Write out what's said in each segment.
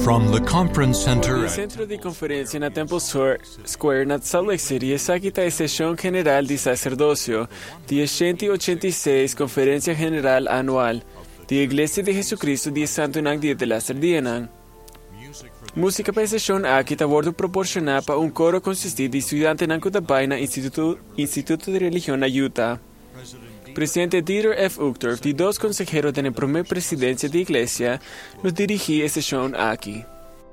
From the conference center Il centro di conferenze na Temple Square na Salt Lake City è seguita a sessione generale di sacerdocio di 186 conferenza generale annual di Iglesia di Jesucristo di Santo Nang di la Sardiana. Música para sessione aqui está wordo proporcionar para coro consistente de estudantes na Kutabay na Instituto de Religión na Utah. Presidente Dieter F. Uchtdorf, de dos consejeros de la primera presidencia de iglesia, nos dirigí a sesión aquí.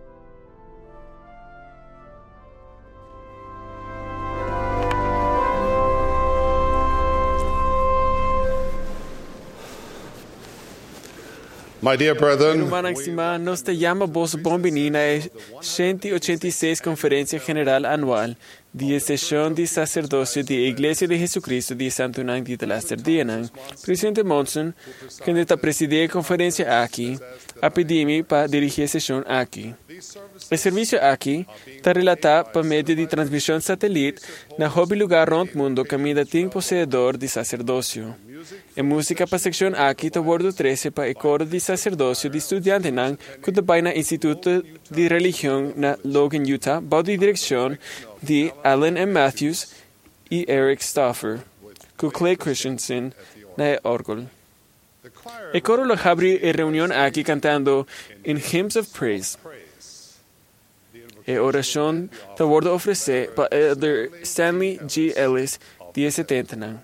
My dear brethren, Hermana, nos te llama vos bombinina a 186 Conferencia General Anual de Sesión de Sacerdocio de Iglesia de Jesucristo de Santo Nang de la Sardiana. Presidente Monson, que está presidindo a conferência aqui, a pedir-me para dirigir a sessão aqui. O serviço aqui está relatado por meio de transmissão satélite na hobby lugar rond mundo caminho tem possuidor de sacerdócio. A música para a secção aqui está bordo 13 para o coro de sacerdócio de estudante nang Kutabay na Instituto de Religião na Logan, Utah, bajo de direção de Alan M. Matthews e Eric Stauffer, com Clay Christensen na órgão. O coro lo abre a reunião aqui cantando in Hymns of Praise. A oração está bordo oferecer para Elder Stanley G. Ellis, de 70 nang.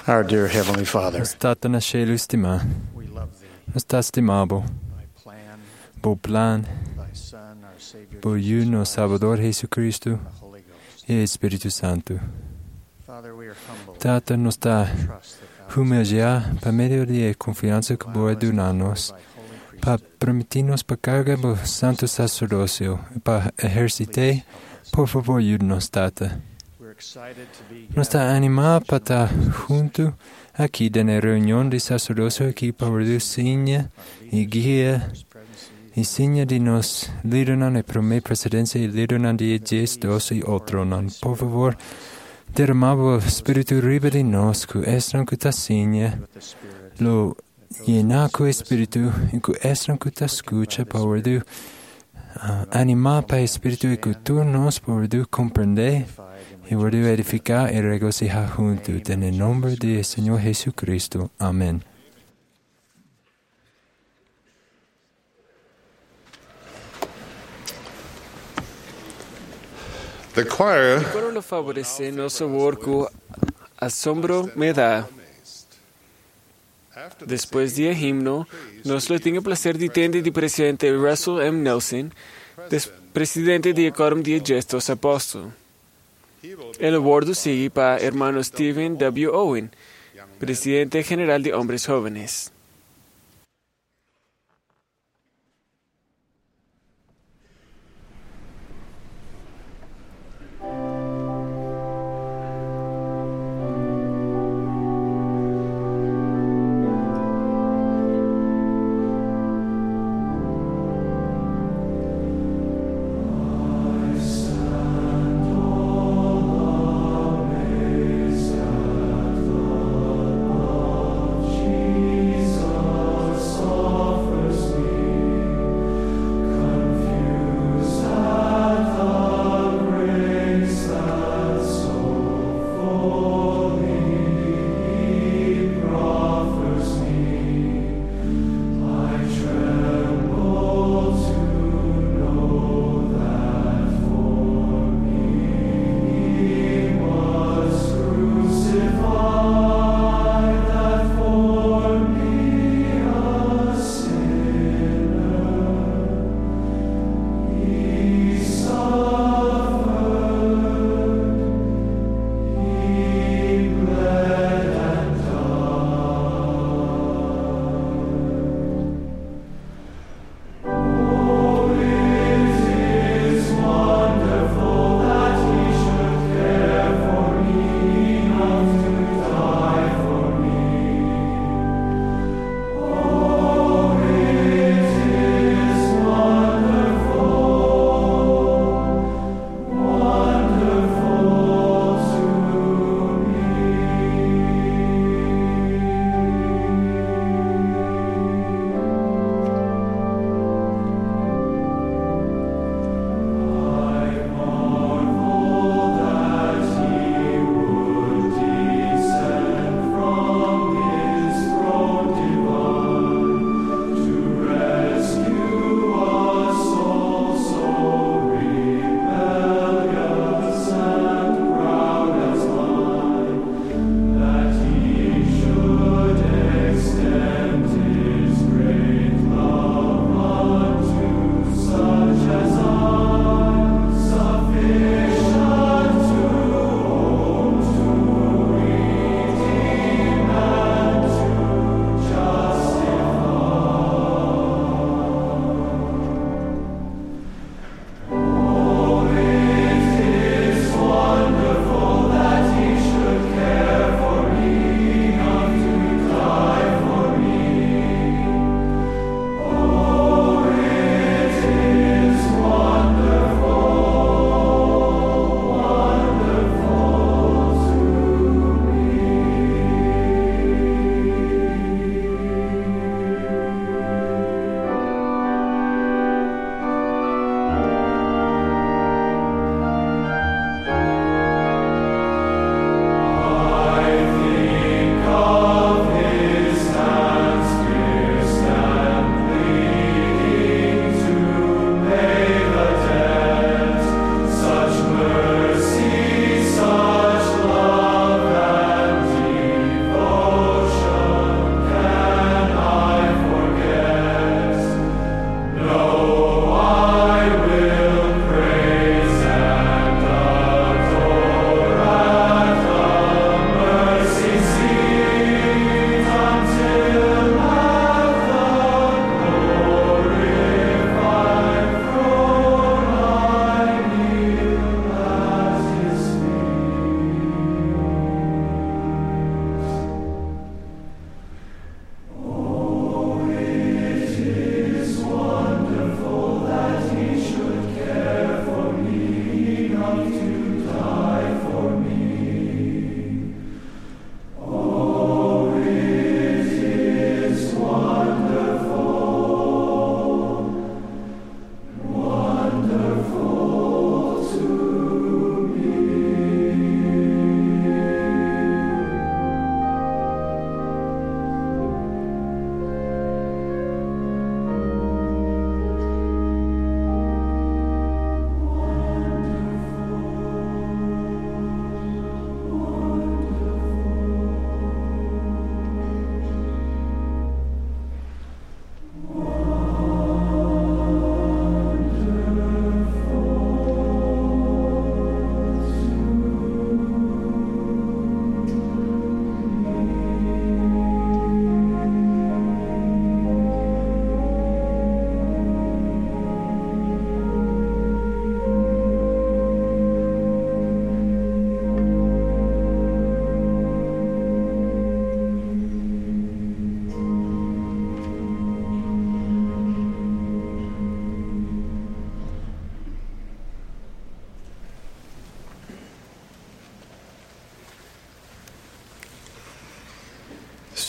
Our dear Heavenly Father, Nos Tată na cielo estima, we love Thee, nos tá estimado, Thy plan, bo plan, Thy Son, our Savior, por Jesus you, no Christ, Salvador Jesucristo and the Holy Ghost. e Espírito Santo. Father, we are humbled Tată, nos tá to trust that Thou humilhar para meio de confiança que boa do nanos, Thy holy para priesthood, permitir-nos para carga do santo sacerdócio, para exercitar, por favor, ajude-nos, Tata. we're excited to be Nos está animado para estar junto aqui na reunião de sacerdócio aqui para o Senhor e guia e Senhor de nós lideram e promete precedência e lideram de dias doce e outro não. Por favor, derramava o Espírito riba de nós que estão com a Senhor, with the Spirit, lo llenar com o Espírito e que estão com a escuta para o animar para o Espírito e que tu nos para o compreender e o edificar e regocijar junto. En el nombre de Señor Jesucristo. Amén. The choir Coro lo favorece no sabor que asombro me da. Después del himno, nos lo tengo placer de tener de presidente Russell M. Nelson, presidente de Quórum de Gestos Apóstol. El awardo sigue para hermano Stephen W. Owen, presidente general de Hombres Jóvenes. Jesus.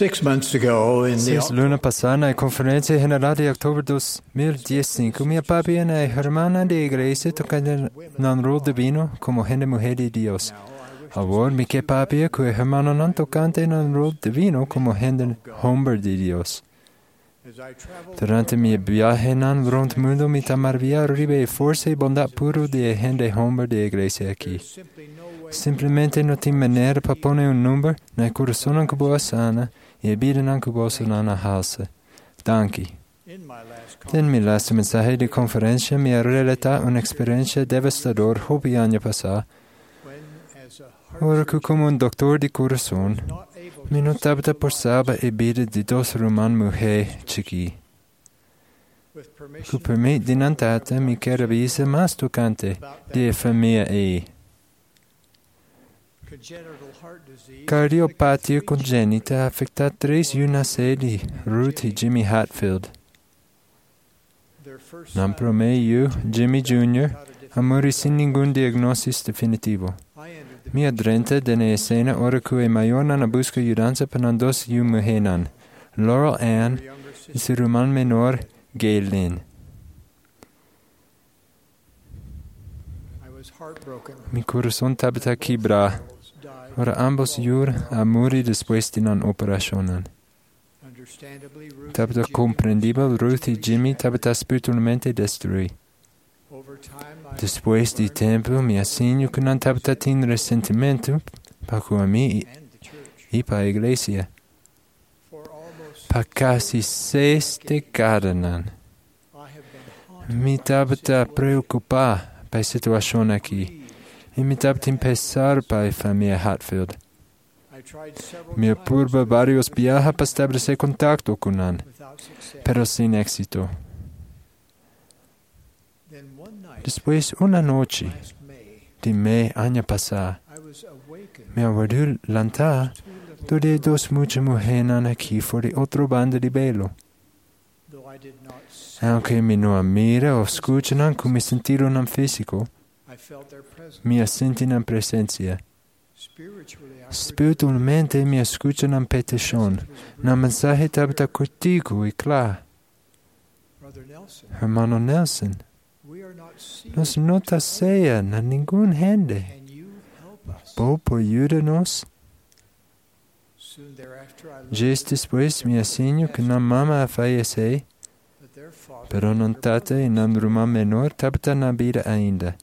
6 months ago, in the 6 luna passata, nella conferenza generale di ottobre 2015, mia papi e una hermana di iglesia toccano nel rol divino come gente mujer di Dios. Ahora mi che papi e hermano non toccante nel rol divino come gente hombre di Dios. Durante il mio viaggio nel rondo mondo mi maravilla ribe forza e bondà puro di gente hombre di iglesia qui. Simplemente non ti maniera per porre un numero nel corazon che può sana e abitare che può sanare halsa. Danke. Nel mio last mensaggio di conferenza mi ha relatato un'esperienza devastadora hopi anni passati. Ora che come un dottore di corazon, mi notava por saba e bida di 2 roman mujer chiqui. Con permesso di nantata mi caravisa mas toccante di famiglia e. Cardiopatia congenita affecta 3 UNAC di Ruth e Jimmy Hatfield. Non promedio, Jimmy Jr., ha morì sin ningún diagnosis definitivo. Mi adrente della escena ora che mayor non busca aiutanza per non dos mujenan. Laurel Ann e su roman menor Galen. Mi corazón tabata quebra. Ora ambos a morir después de una operación. Tabata comprendible, Ruth y Jimmy tabata spiritualmente destruidos. Después de tiempo, mi asigno que no tabata tin resentimiento para mí y para la iglesia. Para casi 6 décadas, mi tabata preocupada por la situación aquí. E mi tabata empezar para la familia Hatfield. Mi apurba varios viajes para establecer contacto con él, pero sin éxito. Después, una noche de mes año pasado, me aguardó lantar donde 2 muchas mujeres aquí fuera de otra banda de velo. Aunque me no mira o escuchan con mi sentido non físico, mi senti en presencia. Spiritualmente mi escuchan en petición, un mensaje tabata cortico y claro. Hermano Nelson, nos nota sea a ningún gente. ¿Vos ayúdanos? Días después me enseño que una mamá fallece, pero non tata e non rumah menor tabata na vida ainda.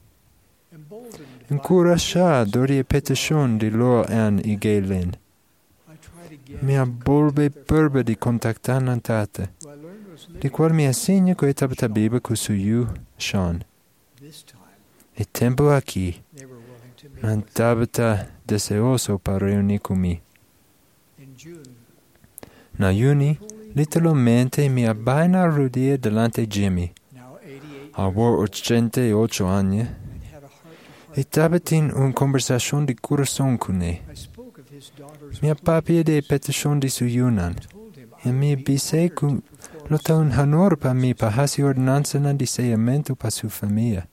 Encorajado de petición de Laurel Ann y Galen, me volve perbe de contactar na tata, de cual me enseña que tabata viva con su yu Sean. E tempo aquí, non tabata deseoso para reunir conmigo. Na juni, literalmente mi abbaina rodilla delante Jimmy. Avevo 88 anni e tabata in una conversazione di corazón con lui. Mi papi de petición de su Yunan e mi disse che lo ta un honor per me per hasi ordinanza di seguimento per sua famiglia.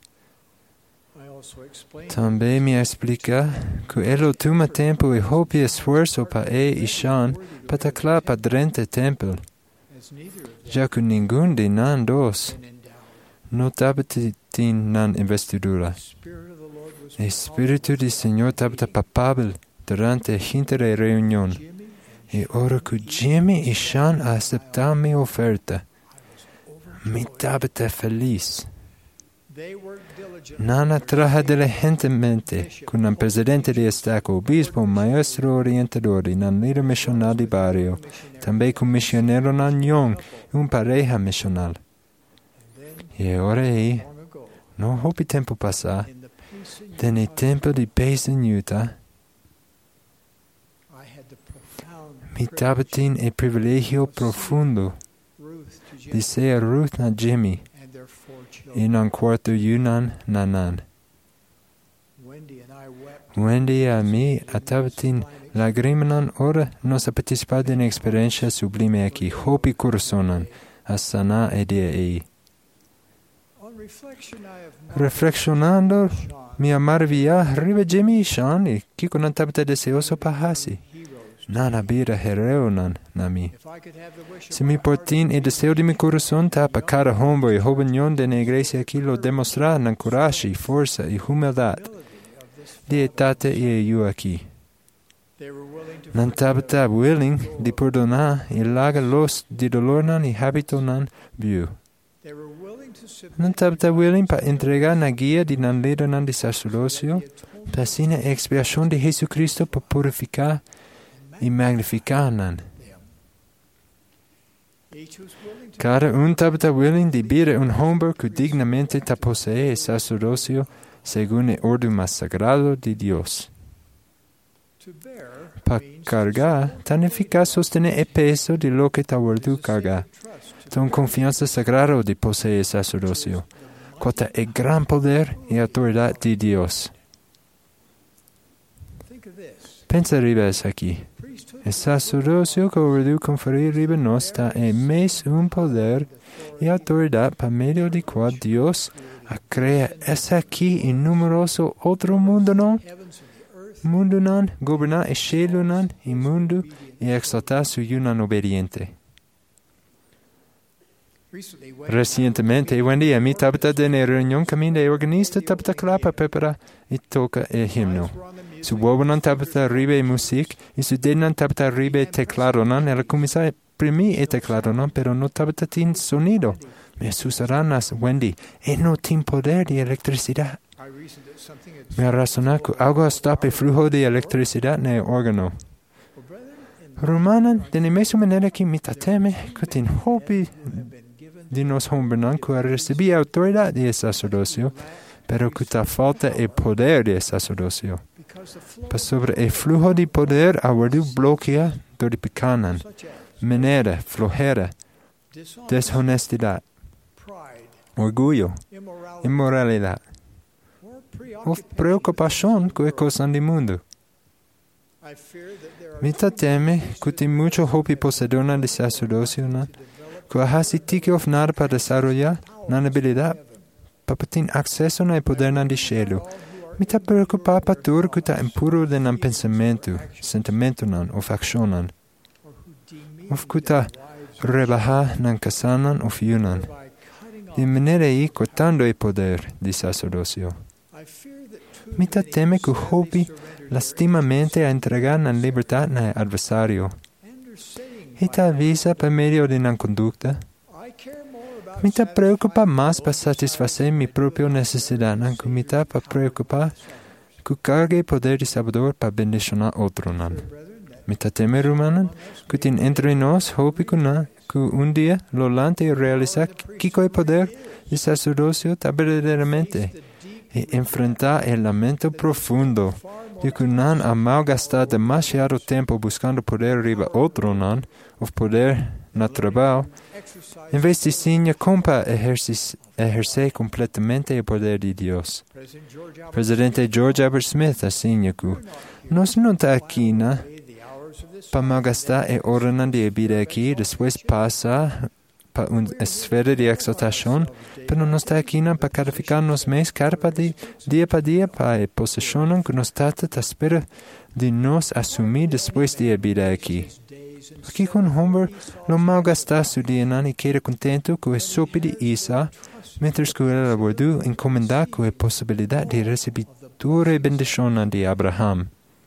También me explica que él toma tiempo y hopi esfuerzo para e Sean para taclar padrente templo, ya que ningún de nan dos no tabatin nan investidura. El Espíritu del Señor tabata papable durante la reunión. Y ahora que Jimmy y Sean aceptaron mi oferta, me tabata feliz. Nana trabaja diligentemente con el presidente de Estado, obispo, maestro orientador y el líder misional de barrio, también con misionero Nanyong y una pareja misional. Y ahora no hopi tiempo pasa, en el templo de Payson, Utah, mi tabatin el privilegio profundo de ser Ruth y Jimmy in un cuarto Yunan Nanan. Wendy a mí atabatin lagrimanan ora nos ha participado en experiencia sublime aquí, hopi corazonan, a sanar e dia Reflexionando, mi maravilla arriba Jimmy y Sean y que con tabata deseoso para hasi. nan habira hereonan nami. If I could have the wish of Si mi portin e deseo di mi corazón tapa cada hombre y joven de la iglesia aquí lo demostrar nan coraje, fuerza y humildad. Dietate e io aquí. they were willing to Nan tabata willing di perdonar y laga los di dolor nan y habito nan view. they were willing to submit Nan tabata willing pa entregar na guía di nan líder nan di sacerdocio, pa sina expiación de Jesucristo pa purificar y magnificar nan. each was willing to Cada un tabata willing di bere un hombre que dignamente ta posee el sacerdocio según el orden más sagrado de Dios. bear Pa cargar, tan eficaz sostener el peso de lo que ta vuelto cargar. Ton confianza sagrada de poseer el sacerdocio. Cuota el gran poder y autoridad de Dios. think of this. Pensa ribes aquí. Priesthood El sacerdocio que vuelto conferir ribe nos está en mes un poder y autoridad por medio de cual Dios ha creado es aquí en numeroso otro mundo, ¿no? heavens and the earth Mundo nan, gobernar el cielo nan, y mundo, y exaltar su yunan obediente. recently when Recientemente, Wendy y mi tabata de una reunión camino de organista tabata clapa prepara y toca el himno. were on the music Su huevo nan tabata ribe music y su dedo nan tabata ribe teclado nan, el comisario primi el teclado nan, pero no tabata tin sonido. Me susaranas, Wendy, y no tin poder de electricidad. I reasoned that something had Me razona que algo stop el flujo de electricidad en el órgano. well, brethren in Romanan, de la misma manera que mi tateme, que tin hobby have been given de nos hombres que recibí autoridad de sacerdocio, pero que ta falta el poder de sacerdocio. because the flow Pues sobre el flujo de poder habido bloquea doripicanan, such as manera, flojera, dishonor, deshonestidad, pride, orgullo, immorality, inmoralidad or o preoccupation. preocupación con el cosas del mundo. I fear that there are Mi tateme que tiene mucho hobby poseedor de sacerdocio, que hasi tiki of nada para desarrollar, na habilidad, para tener acceso al poder del cielo. Mi ta preocupa para todo que está impuro de nan pensamento, sentimento nan, o acción nan, or who deem me of que está rebajar nan casanan o fiunan. De manera ahí cortando el poder de sacerdocio. I fear that too Mi ta teme que hobby lastimamente a entregar nan libertad al adversario. and are saying Y ta avisa por medio de nan conducta. I care more about Mi ta preocupa más para satisfacer mi propia necesidad, nan que mi ta para preocupar que cargue el poder de Salvador para bendicionar otro nan. brethren that Mi ta teme rumanan que tin entre nos hobby que un día lo lante y realizar kiko el poder de sacerdocio ta verdaderamente y enfrentar el lamento profundo de que nan ha malgastado demasiado tiempo buscando poder arriba otro nan o poder natural exercise en vez de signa compa ejercer completamente el poder de Dios. President George Albert Presidente George Albert Smith asigna que nos no está aquí na the hours of this para malgastar el orden de vida aquí después pasa para una esfera de exaltación, pero no está aquí para calificarnos más día para día para la posesión que nos trata de espera de nos asumir después de la vida aquí. days and Aquí con hombre lo malgasta su día y queda contento con el sopi de Isa, mientras que él abordu encomendar con la posibilidad de recibir toda la bendición de Abraham.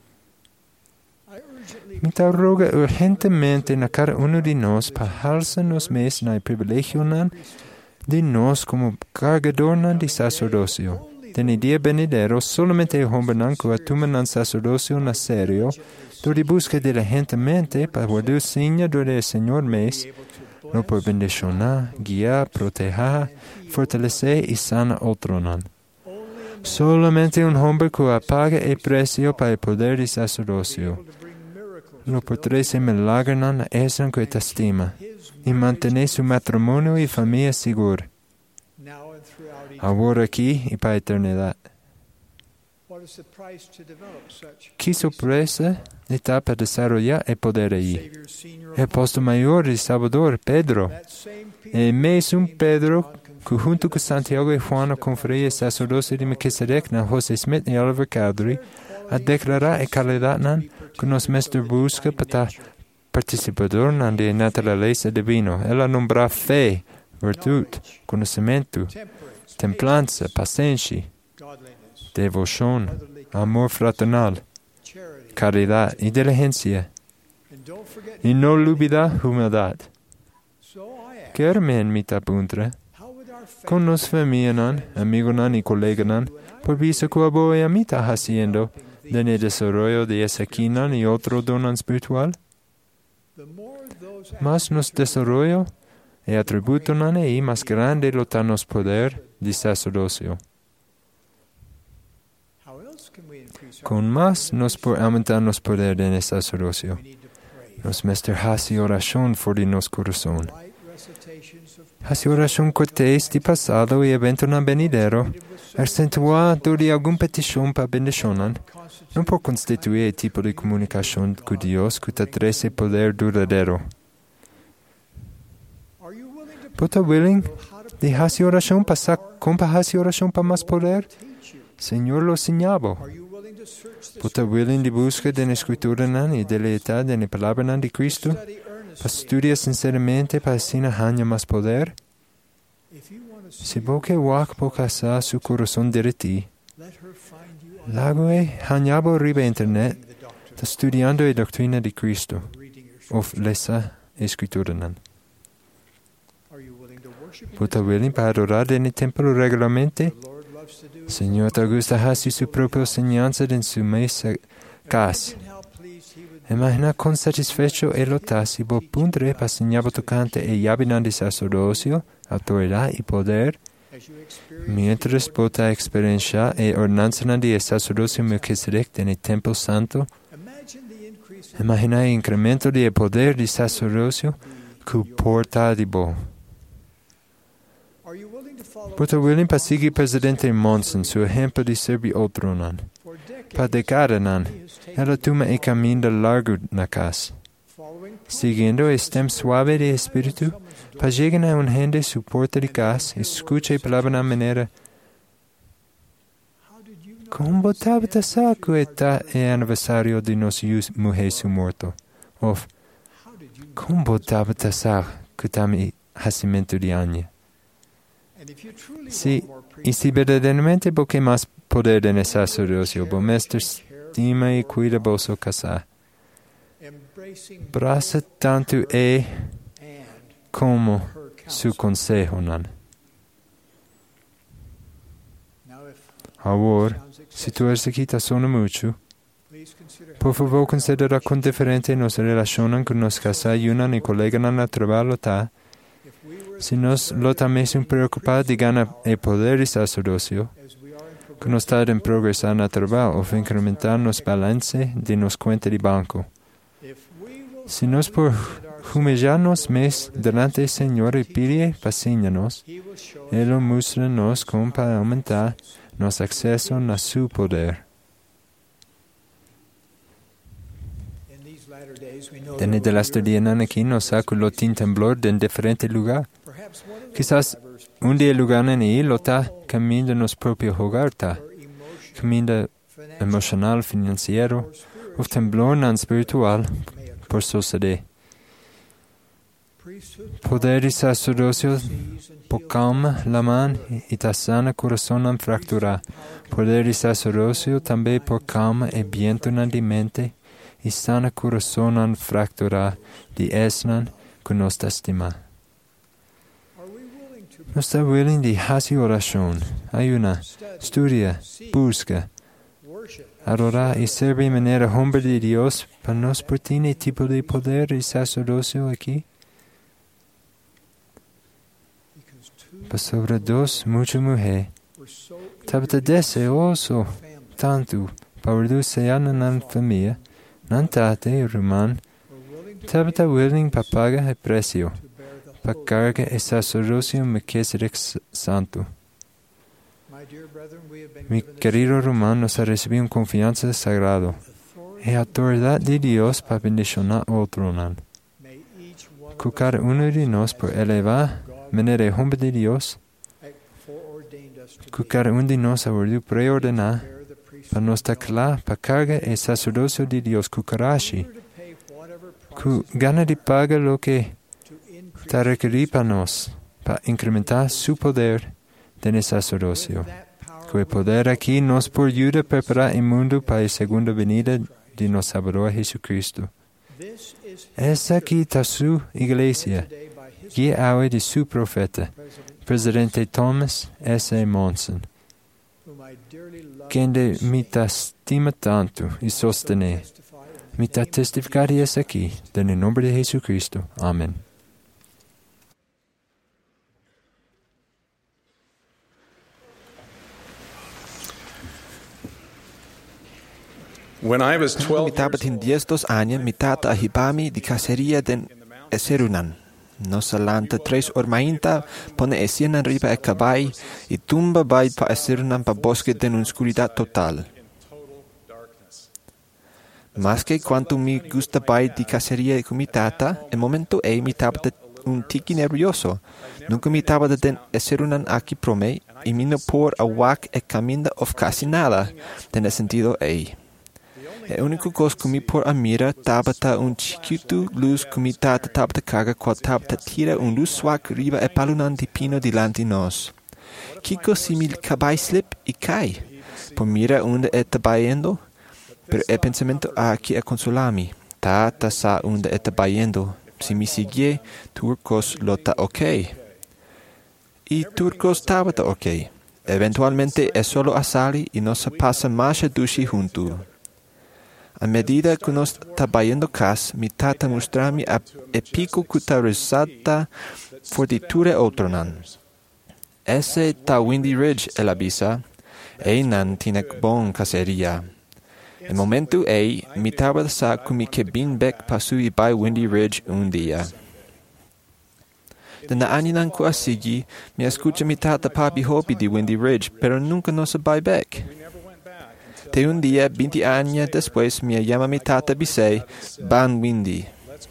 I urgently Mi ta roga urgentemente na cada uno de nos para halsarnos más en el privilegio de nos como cargador de sacerdocio. En el día venidero, solamente el hombre que atuman sacerdocio en serio, donde busca diligentemente para guardar seña del Señor mes, no por bendicionar, guiar, proteger, fortalecer y sanar otro nan. Solamente un hombre que apaga el precio para el poder de sacerdocio. to bring miracles Lo potrese milagro nan es que te estima y mantener su matrimonio y familia seguro, now and throughout eternity. ahora aquí y para eternidad. What is the price to develop such ¿Qué sorpresa está para desarrollar el poder allí? Savior senior El apóstol mayor de Salvador, Pedro, that same Peter el mesmo Pedro que junto con Santiago y Juan confería el sacerdocio de Melquisedec a José Smith y Oliver Cowdery, a declarar e calidad nan que nos mestre busca para participador nan de naturaleza divino. Ela nombra fe, virtud, conocimiento, temperance, templanza, paciencia, godliness, devoción, amor fraternal, charity, caridad y diligencia. and don't forget. Y no olvidar humildad. So I ask, Kermen mita puntre, how would our faith con nos familia nan, amigo nan y colega nan, por visa que voy a mita haciendo, de el desarrollo de esa quinan y otro donan espiritual? the more those Más nos desarrollo e atributo nan y más grande lo nos poder de sacerdocio. how else can we increase our Con más nos por aumentar nos poder de sacerdocio. we need to pray Nos mester hasi oración for de nos corazón. light recitations of Hasi oración cortés de pasado y evento nan venidero, acentuado de algún petición para bendicionan, no por constituir el tipo de comunicación con Dios que te trece poder duradero. are you willing to ¿Puta willing know how to de hasi oración pasar compa hasi oración para más poder? teach you? Señor lo señalo. Are you willing to search the Puta willing de busca de la escritura nan y de lealtad de la palabra nan de Cristo? study Para earnestly? estudiar sinceramente para sin hanya más poder? If you want to see Si boque wak pokasa su corazón de ti, let her find you on lague hanyabo riba internet, the doctrine, ta estudiando la doctrina de Cristo, reading your of lesa escritura nan. Are you willing to worship in Puta willing para adorar en el templo regularmente? the Lord loves to do? Señor te gusta hacer su propia enseñanza en su mesa casa. Imagine how pleased he would be Imagina con satisfecho el otas y bo pundre para señabo tocante e yabinan de sacerdocio, autoridad y poder, as you experience mientras bota experiencia e ordenanza de sacerdocio Melquisedec en el templo santo. imagine the increase of Imagina el incremento de poder de sacerdocio que porta de bo. Are you willing to follow Puta willing para seguir presidente Monson su ejemplo de servir otro nan. for decades? Pa decada nan, He has taken ela toma el camino largo na casa. following Siguiendo el stem suave de espíritu, pa llegar a un gente su puerta de casa, escucha palabra na manera, how did you know como tabata saco está el aniversario de nos mujer su muerto? Of, how did you know? como tabata saco que tami hacimiento de año? And if you truly Sí, want more y priesthood, si verdaderamente porque más poder en el sacerdocio, bo mestre estima y cuida vosso casa. embracing Braza tanto e and como her su counsel. consejo nan. Now, if Ahora, sounds si tu eres aquí te suena mucho, please consider por favor considera con diferente nos relacionan con nos casa y una ni colega na trabajo ta. if we were Si nos lo también son preocupados de ganar el poder y sacerdocio, as we are in que nos está en progresar na trabajo o incrementar nos balance de nos cuenta de banco. if we will Si nos por humillarnos mes delante del Señor y pide paciencianos, he will show Él lo muestra nos como para aumentar nos acceso a su poder. in these latter days we know Desde there las will be días aquí nos saca lo tin temblor de diferente lugar. perhaps one of the Quizás drivers un día lugar en ahí lo está camino de nos propio hogar ta, for emotion, camino financial, emocional, financiero, or spiritual o temblor non espiritual may occur. por suceder. Priesthood Poder y sacerdocio sees and por heals calma la mano y ta sana corazón en fractura. Poder y sacerdocio también por calma e viento na di mente y sana corazón en fractura di esnan que nos estima. Are we willing to No está willing de hacer oración, ayuna, study, estudia, seek, busca, worship, adorar y servir de manera hombre de Dios para nos pertiene tipo de poder y sacerdocio aquí? because two Pues sobre dos, mucha mujer, were so tabata deseoso family tanto para reducir a la familia, nantate roman, were willing to tabata willing para pagar el precio, to bear the para whole. carga el sacerdocio Melquisedec santo. My dear brethren, we have been Mi given querido Román nos ha recibido en confianza sagrado authority. y autoridad de Dios para bendicionar otro nan. May each one Que of us cada uno de nos por elevar manera hombre de Dios, foreordained us to que be, cada uno de nos ha sido preordenado bear the priesthood pa nostra cla, pa carga e sacerdocio di Dios cucarashi, cu gana di paga lo que ta requerí pa nos, pa incrementar su poder de sacerdocio. Que poder aquí nos por ayuda a preparar el mundo para la segunda venida de nuestro Salvador Jesucristo. Es aquí está su iglesia, guía ahora de su profeta, presidente Thomas S. Monson, quien de mi estima tanto y sostiene. Mi testificar es aquí, en el nombre de Jesucristo. Amén. Nunca mitad tin 10 años, mitad ahibami di cacería den eserunan. Nos alanta 3 ormainta, pone esienan riba e cabai, y tumba bait pa eserunan pa bosque den oscuridad total. Más que cuanto mi gusta bait di cacería comitata, el momento e mitad un tiki nervioso. Nunca mitad den eserunan aquí prome, y mino por awak e caminda of casi nada, den sentido e. El único cosa que mi por amira tabata un chiquito luz comitata tabata carga qual tabata tira un luz swak riva e palunan di pino dilanti nos. Kiko simil cabai slip y cai. Por mira unde tabayendo, pero el pensamiento aquí consolami. Ta sa unde tabayendo. Si mi sigue, turcos lota ok. Y turcos tabata ok. Eventualmente es solo asali y no se pasa más dushi junto. A medida que nos tabayendo cas, mi tata mostrami a epico cuta risata fortiture outronan. Ese ta Windy Ridge el abisa, nan tinek bon caceria. El momento mi taba sa kumi ke bin bek pasui by Windy Ridge un día. De na aninan ku asigi, mi escucha mi tata papi hopi di Windy Ridge, pero nunca nos by back. De un día, 20 años después, me llama mi tata Bisei, Van Windy.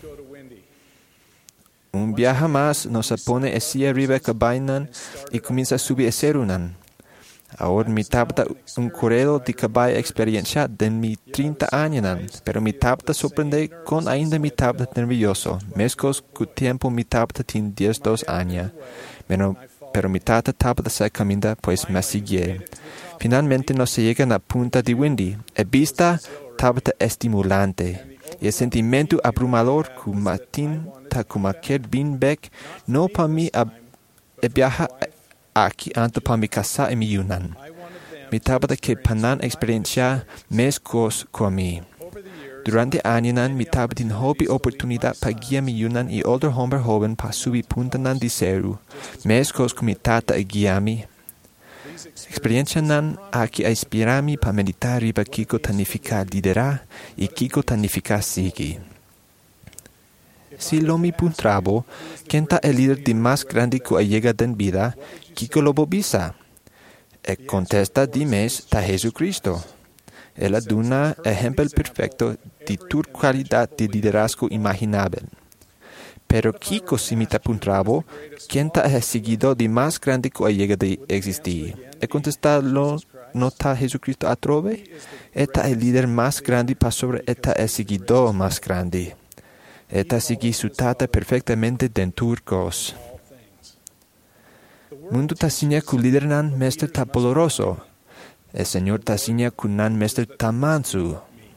Un viaje más nos pone hacia arriba cabainan y comienza a subir Serunan. Ahora mi tata un correo de caballo experiencia de mi 30 años, pero mi tata sorprende con ainda mi tata nervioso. Mezcos que tiempo mi tata tiene 12 años, pero mi tata se camina pues me sigue. Finalmente nos llegan a punta de Windy. La vista tabata estimulante. Y el sentimiento abrumador que matin ta como aquel binbeck no para mí viaja aquí antes para mi casa y mi yunan. Mi tabata que panan experiencia mezcos con mí. Durante años mi tabata hobby oportunidad para guiar mi yunan y otro hombre joven para subir punta nan de seru. Mezcos con mi tata y guiami. Experiencia nan aquí inspirami para meditar riba kiko tanifica lidera y kiko tanifica sigi. Si lo mi puntrabo, quien ta el líder de más grande que llega den vida, kiko lo bobisa. E contesta di mes ta Jesucristo. Ella duna ejemplo perfecto de tu cualidad de liderazgo imaginable. Pero Kiko simita puntrabo, quien ta es seguido de más grande que llega de existir. E contestado no ta Jesucristo atrove, eta el líder más grande para sobre eta el seguidor más grande. Eta sigue su tata perfectamente den turcos. Mundo ta signa cu líder nan mestre ta poloroso. El Señor ta signa cu nan mestre ta mansu.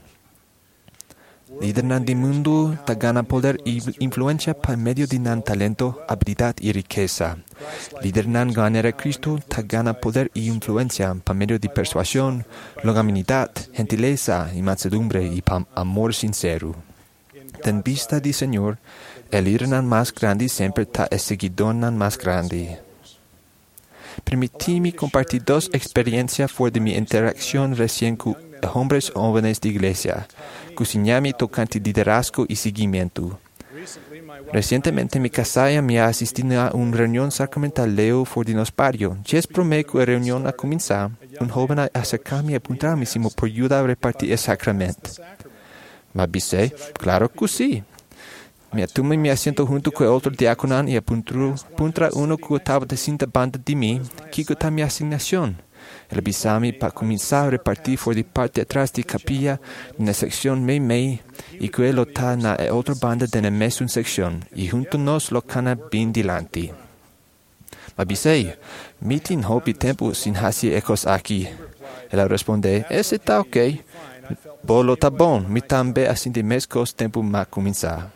Líder nan di mundo ta gana poder y influencia por medio de nan talento, habilidad y riqueza. Líder nan ganera Cristo ta gana poder y influencia por medio de persuasión, longanimidad, gentileza y mansedumbre y amor sincero. En vista del Señor, el líder nan más grande siempre ta el seguidor nan más grande. Permití-me compartir 2 experiencias fuera de mi interacción recién con hombres jóvenes de iglesia, cusinami tocante liderazgo y seguimiento. Recientemente mi casaya me ha asistido a una reunión sacramental Leo fuera de nuestro barrio. Ya es promedio que la reunión a comenzar, un joven a acercarme y apuntarme si me por ayuda a repartir el sacramento. Me avisé, claro que sí. Me tomé mi asiento junto con otro diácono y apuntra uno que estaba de cinta banda de mí, que está mi asignación. El avvisami para cominciare a repartir fuori parte atrás di capilla nella sezione mei e quello sta na altra banda della messun sezione e junto nos lo cana bin dilanti. Ma bisei, mitin hopi tempo sin hasi ecos aki. Ela responde, ese ta ok. Bolo ta bon, mi tambe asin de mescos tempo ma comienza.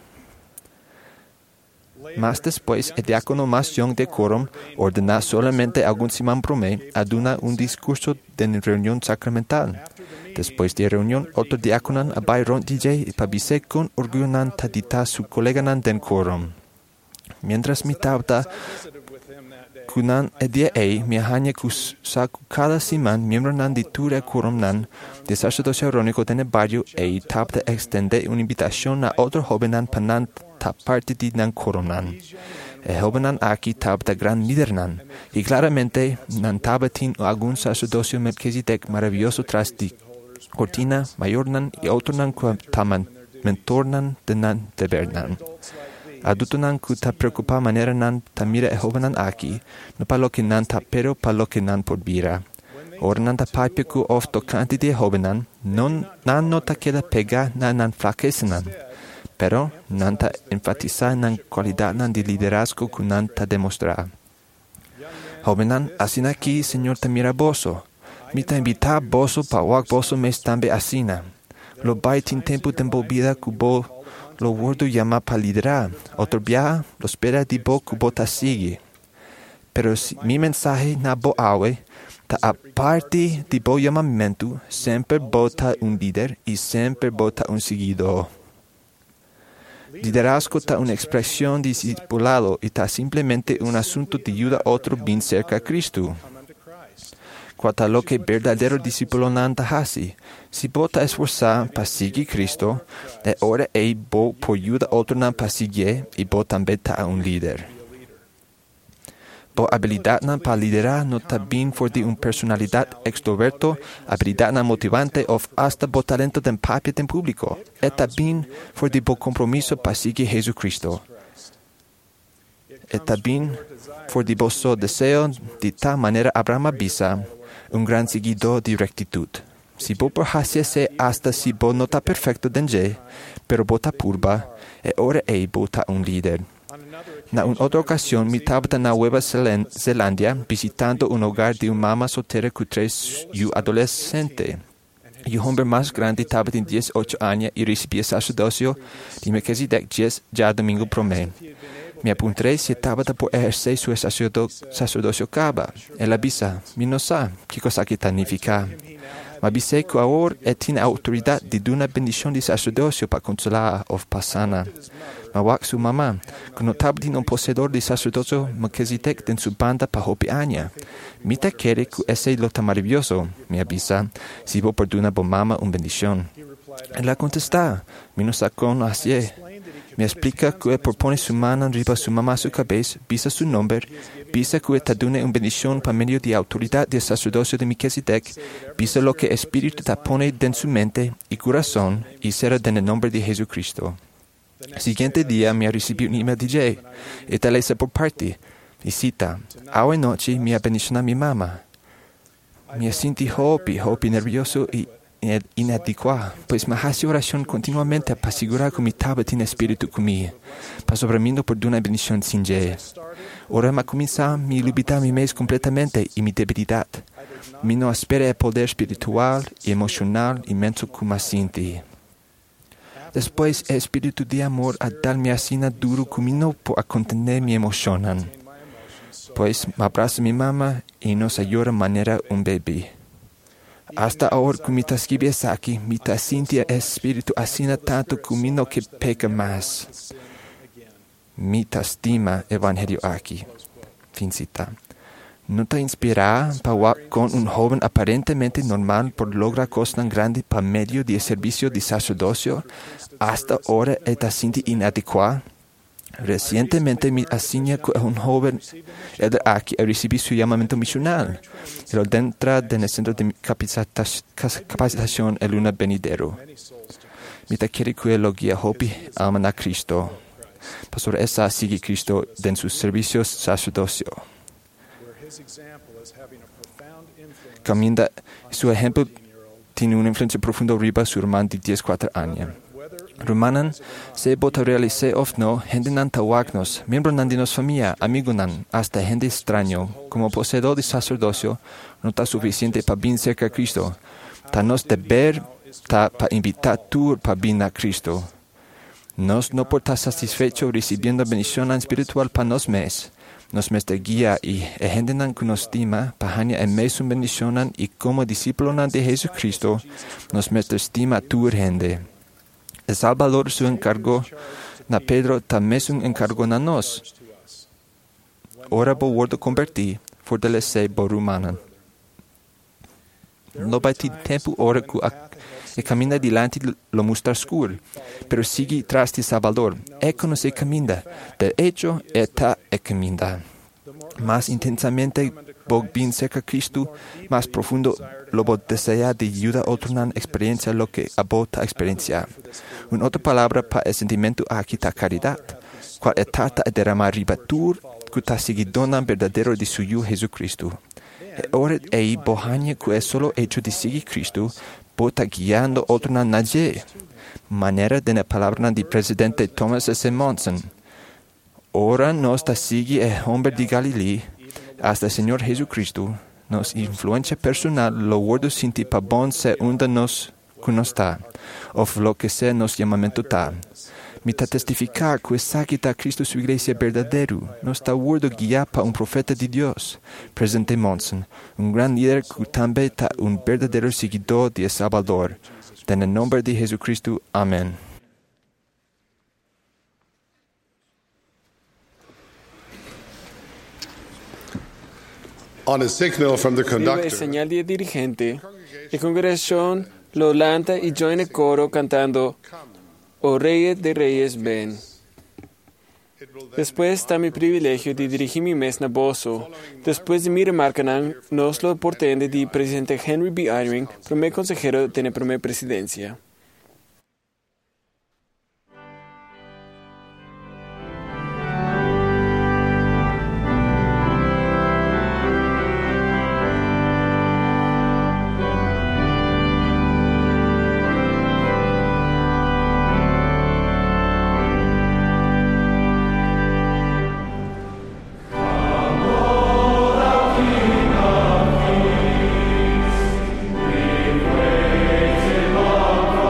Mas después, el diácono más young de quorum ordena solamente algún simán promé aduna un discurso de reunión sacramental. Después de reunión, otro diáconan abai ron DJ y pabise con orgullonan tadita su coleganan den quorum. Mientras mi tabta kunan edia mi hanya kusaku cada simán miembro nan di ture quorum nan de sacerdocio irónico den barrio tabta extende una invitación a otro jovenan panan ta parte di nan quorum nan. Jovenan aquí tabta gran líder nan y claramente nan tabatin algún sacerdocio Melquisedec maravilloso tras di cortina mayor nan y otro nan taman mentor nan de nan deber nan. Adulto nan ku ta preocupa manera nan ta mira jovenan aquí, no pa lo que nan ta pero pa lo que nan por bira. Ora nan ta paipia ku of tocanti di jovenan, non nan no ta queda pega nan flaqueza nan. Pero nan ta enfatiza nan cualidad nan di liderazgo ku nan ta demostra. Jovenan, asin aquí, señor ta mira boso. Mi ta invita boso pa wak boso mes tambe asina. Lo bai tin tempo vida ku bo lo wordo llama pa liderar, otro viaja, lo espera di bo kubo ta sigue. Pero si mi mensaje na bo awe, ta aparte di bo llamamiento, sempre bo ta un líder y sempre bo ta un seguidor. Liderazgo ta una expresión de discipulado y ta simplemente un asunto de ayuda a otro bien cerca a Cristo. Cuanto a lo que verdadero discípulo nanta hasi, si bota esforzar para seguir Cristo, e ora bo por ayuda otro nan para seguir y bo también ta un líder. Bo habilidad nan para liderar no ta bien for de un personalidad extroverto, habilidad nan motivante of hasta bo talento den papia den público, eta bien for de bo compromiso para seguir Jesucristo. Eta bien for de bo so deseo de ta manera Abraham avisa, un gran seguidor de rectitud. Si bo por hacerse hasta si bo no ta perfecto denje, pero bo ta purba, e ora bo ta un líder. Na una otra ocasión, mi tabta na Nueva Zelanda visitando un hogar de una mamá soltera con 3 adolescentes. Y un hombre más grande estaba en 18 años y recibía sacerdocio de Melquisedec ya domingo promé. Me apunté si estaba por ejercer su sacerdocio caba. Él avisa, mi no sa, qué cosa que significa. Ma avise que ahora tiene autoridad de dar una bendición de sacerdocio para consolar o pasana. Ma wak su mamá, que no estaba un poseedor de sacerdocio Melquisedec en su banda para hopi aña. Mita quiere que ese lo tan maravilloso, me avisa, si vos por una mamá una bendición. Él la contesta, mi no sacó no así. Me explica que propone su mano arriba su mamá su cabeza, visa su nombre, visa que está dando una bendición para medio de autoridad del sacerdocio de Melquisedec, visa lo que el Espíritu te pone en su mente y corazón y será en el nombre de Jesucristo. El siguiente día me recibí un email de Jay, y tal vez por parte, y cita, hoy noche me bendicionado a mi mamá. Me sentí hopi nervioso y inadecuado, pues me hace oración continuamente para asegurar que mi tabla tiene espíritu conmigo, para sobrevivir por una bendición sin Jay. Ahora me comienza mi limitar mi mes completamente y mi debilidad. Mi no espera el poder espiritual y emocional inmenso que me siente. Después, el espíritu de amor a darme así duro que no puedo contener mi emoción. Pues me abraza mi mamá y nos ayuda de manera un bebé. Hasta ahora que mi tasquibes aquí, mi tasintia espíritu asina tanto que mi no que peca más. Mi tastima evangelio aquí. Fin cita. ¿No te inspira para con un joven aparentemente normal por lograr cosas tan grandes para medio del servicio de sacerdocio? Hasta ahora está siendo inadecuado. Recientemente me asigné que un joven aquí recibió su llamamiento misional. Él dentro del centro de capacitación el luna venidero. Me quiere que lo guía hopi aman a Cristo. Pastor esa sigue Cristo en sus servicios sacerdocio. caminda, su ejemplo tiene una influencia profunda riba sur man di 14 años. Rumanan se bota realice of no, gente nan tawagnos, miembro nan dinos familia, amigo nan, hasta gente extraño, como poseedor de sacerdocio, no está suficiente para bien cerca a Cristo. Ta nos deber ta para invitar tú para bien a Cristo. Nos no por estar satisfecho recibiendo bendición espiritual para nos mes. Nos mes de guía y gente nan que nos estima, para hanya en mes un bendición y como discípulo nan de Jesucristo, nos mes de estima tu gente. El Salvador su encargo na Pedro también un encargo na nos. Ora bo wordo converti, fortalece bo rumanan. No bati tempo ora cu e cammina dilanti lo mostrar scur, pero sigue tras di Salvador. Ecco no se cammina, de hecho eta e cammina. Más intensamente bo bin cerca Cristo, más profundo lo bo desea de ayuda otro nan experiencia lo que abota experiencia. Una otra palabra pa el sentimiento aquí ta caridad, cual etata e derramar ribatur, cu ta seguidonan verdadero de suyo Jesucristo. E ora ei bohania cu es solo hecho de seguir Cristo, bota guiando otro nan nadie. Manera de la palabra di presidente Thomas S. Monson. Ora nos ta sigue el hombre de Galilea, hasta el Señor Jesucristo, nos influencia personal lo wordo sinti pa bon se unda nos cunosta, of lo que sea nos llamamiento ta. Mita testificar que saquita Cristo su iglesia verdadero, nos ta wordo guía pa un profeta de Dios, presente Monson, un gran líder que también ta un verdadero seguidor de Salvador. En el nombre de Jesucristo, amén. On a signal from the Viva el conductor, señal del dirigente, la congregación lo lanta y yo en el coro cantando "O Reyes de Reyes ven". Después está mi privilegio de dirigir mi mes naboso. Después de mi remarca, nos lo portende de presidente Henry B. Eyring, primer consejero de la primera presidencia. Amen.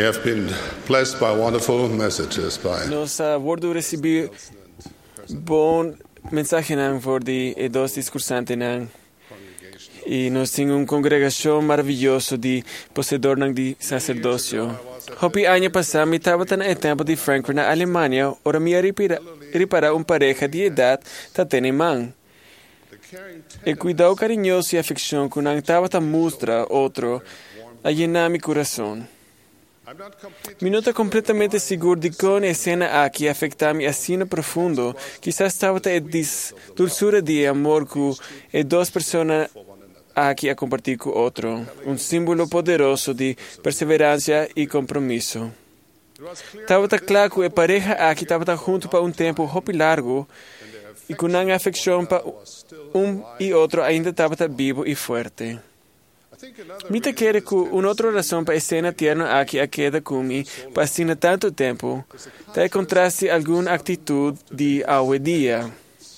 have been blessed by wonderful messages by Nos vordu recebi bon mensaje nang for di e dos discursantes nang. E nos ting un congregação maravilhoso de possedor nang di sacerdócio. Hopi año passado mi tabata na tempo de Frankfurt na Alemanha, ora mi ripara un pareja de edad tatene man. E cuidado carinhoso e afecção que nang tabata mostra outro a llenar mi corazón. Mi nota completamente seguro de con escena aqui afecta-me assim profundo. Quizás tabata é dulzura de amor que e dos pessoas aqui a compartir com outro, símbolo poderoso de perseverança e compromisso. Estava claro que a pareja aqui estava junto para tempo hopi largo e com a afeição para e outro ainda estava vivo e forte. Mita quer que outra razão para a cena tierna aqui a queda comigo para assim tanto tempo, tá contraste alguma atitude de hoje dia.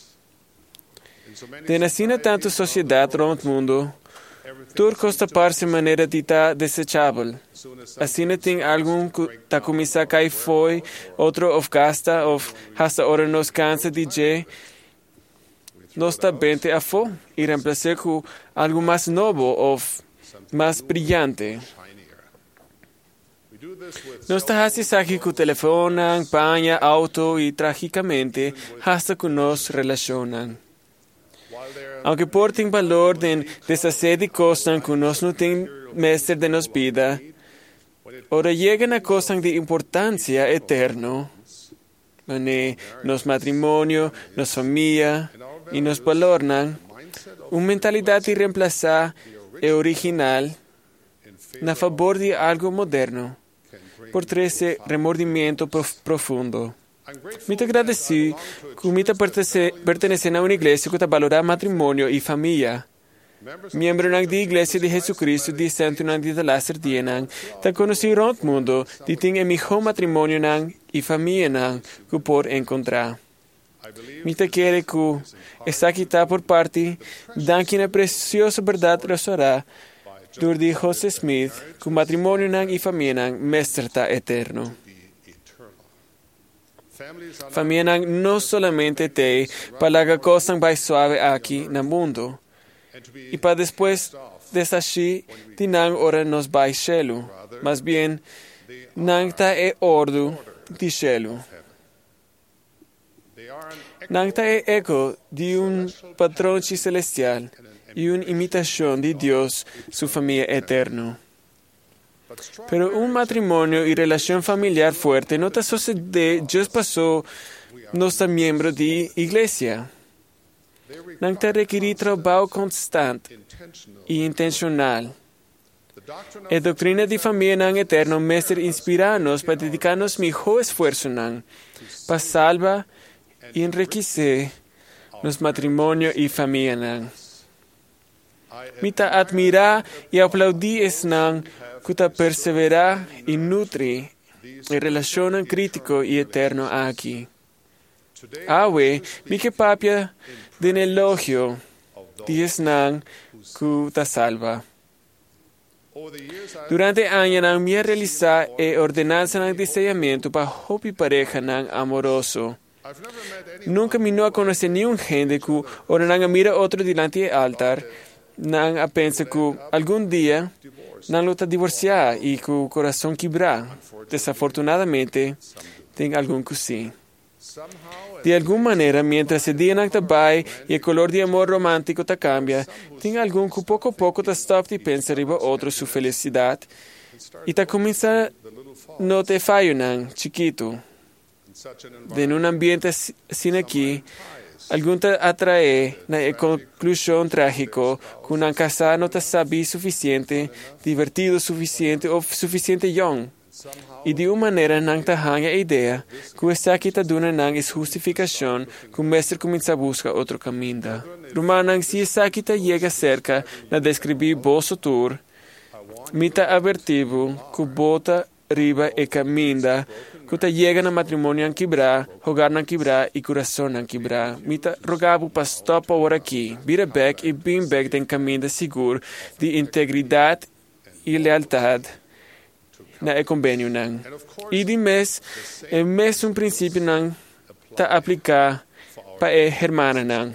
De nascina tanto sociedade rond mundo, tudo costa parse maneira de estar desejável. Assim tem algum que tá começar a cair foi, outro of gasta, of hasta hora nos cansa de je, nos tá bem a fo, e reemplaçar com algo mais novo, of mais brilhante. Nós tá aqui com o telefone, panha, auto e tragicamente hasta que nos relacionam. Aunque portem valor de deshacer de coisas que nós não temos mestre de nos vida, ora chegam a coisas de importância eterna, nos matrimônio, nos família e nos valornam, uma mentalidade de reemplazar e original na favor de algo moderno, por esse remordimento profundo. Muito agradeci que me pertencer a uma igreja que valora matrimônio e família. Membro da igreja de Jesus de Santo Nang de Lazer Dienang, tá conheci rond mundo de ter melhor matrimônio nang e família nang que por encontrar. Mita quer que essa aqui está por parte da que na preciosa verdade restaurará dur de José Smith que o matrimônio nang e família nang mestre tá eterno. Família não somente tem para a coisa mais suave aqui no mundo, e para depois dessa chi de não ora nos vai céu, mas bem não tá é ordo de céu. Não tá é eco de patrão celestial e uma imitação de Deus, sua família eterna. Pero matrimônio e relação familiar forte não está sucedendo just passou nossa membro de igreja. Não está requerir trabalho constante e intencional. A doutrina de família não eterno mestre inspira-nos para dedicar-nos melhor esforço para salvar e enriquecer nos matrimônio e família não. Mita admirar e aplaudir es não que perseverar e nutre e relaciona crítico e eterno aqui. Awe, mi que papia de elogio dies não que salva. Durante anos não me realizar e ordenança de discernimento para hopi pareja não amoroso. Nunca me não conheci nenhum gente que ora não mira outro diante do altar, não a pensa que algum dia não luta divorciar e que o coração quebrar. Desafortunadamente, tem algum que sim. De alguma maneira, mientras o dia não está bem e o color de amor romântico está cambia, tem algum que pouco a pouco está stop e pensa riba outro sua felicidade e está começando a não te falho não, chiquito. De um ambiente assim aqui, algum te atrai na conclusão trágico que um casal não está sabe suficiente, divertido suficiente ou suficiente young. E de uma maneira não está hanga a ideia que esta aqui está dando não é justificação que o mestre começa a buscar outro caminho. Romanang se esta aqui está chega cerca na descrever bom futuro, mita avertivo que bota riba e caminha que te chega no matrimônio a quebrar, jogar não quebrar e coração não quebrar. Mita rogavo para stop por aqui, vira back e bem back tem caminho seguro de integridade e lealdade na e convenio nang. I di mes un principio nang ta aplica pa e hermana nang.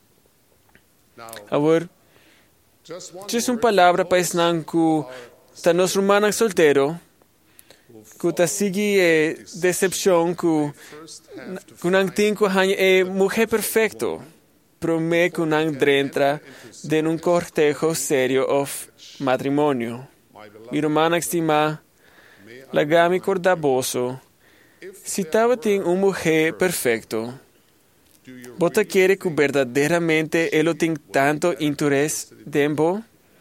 Agora, just un palabra pa nang ku ta nos rumanang soltero, ku ta sigi decepción ku nang ting ku hanya mujer perfecto, pero me ku nang drentra de un cortejo serio of matrimonio. Mi romana estima, lagami cordaboso, si tava ting un mujer perfecto, ¿vota quiere que verdaderamente él ting tanto interés dembo?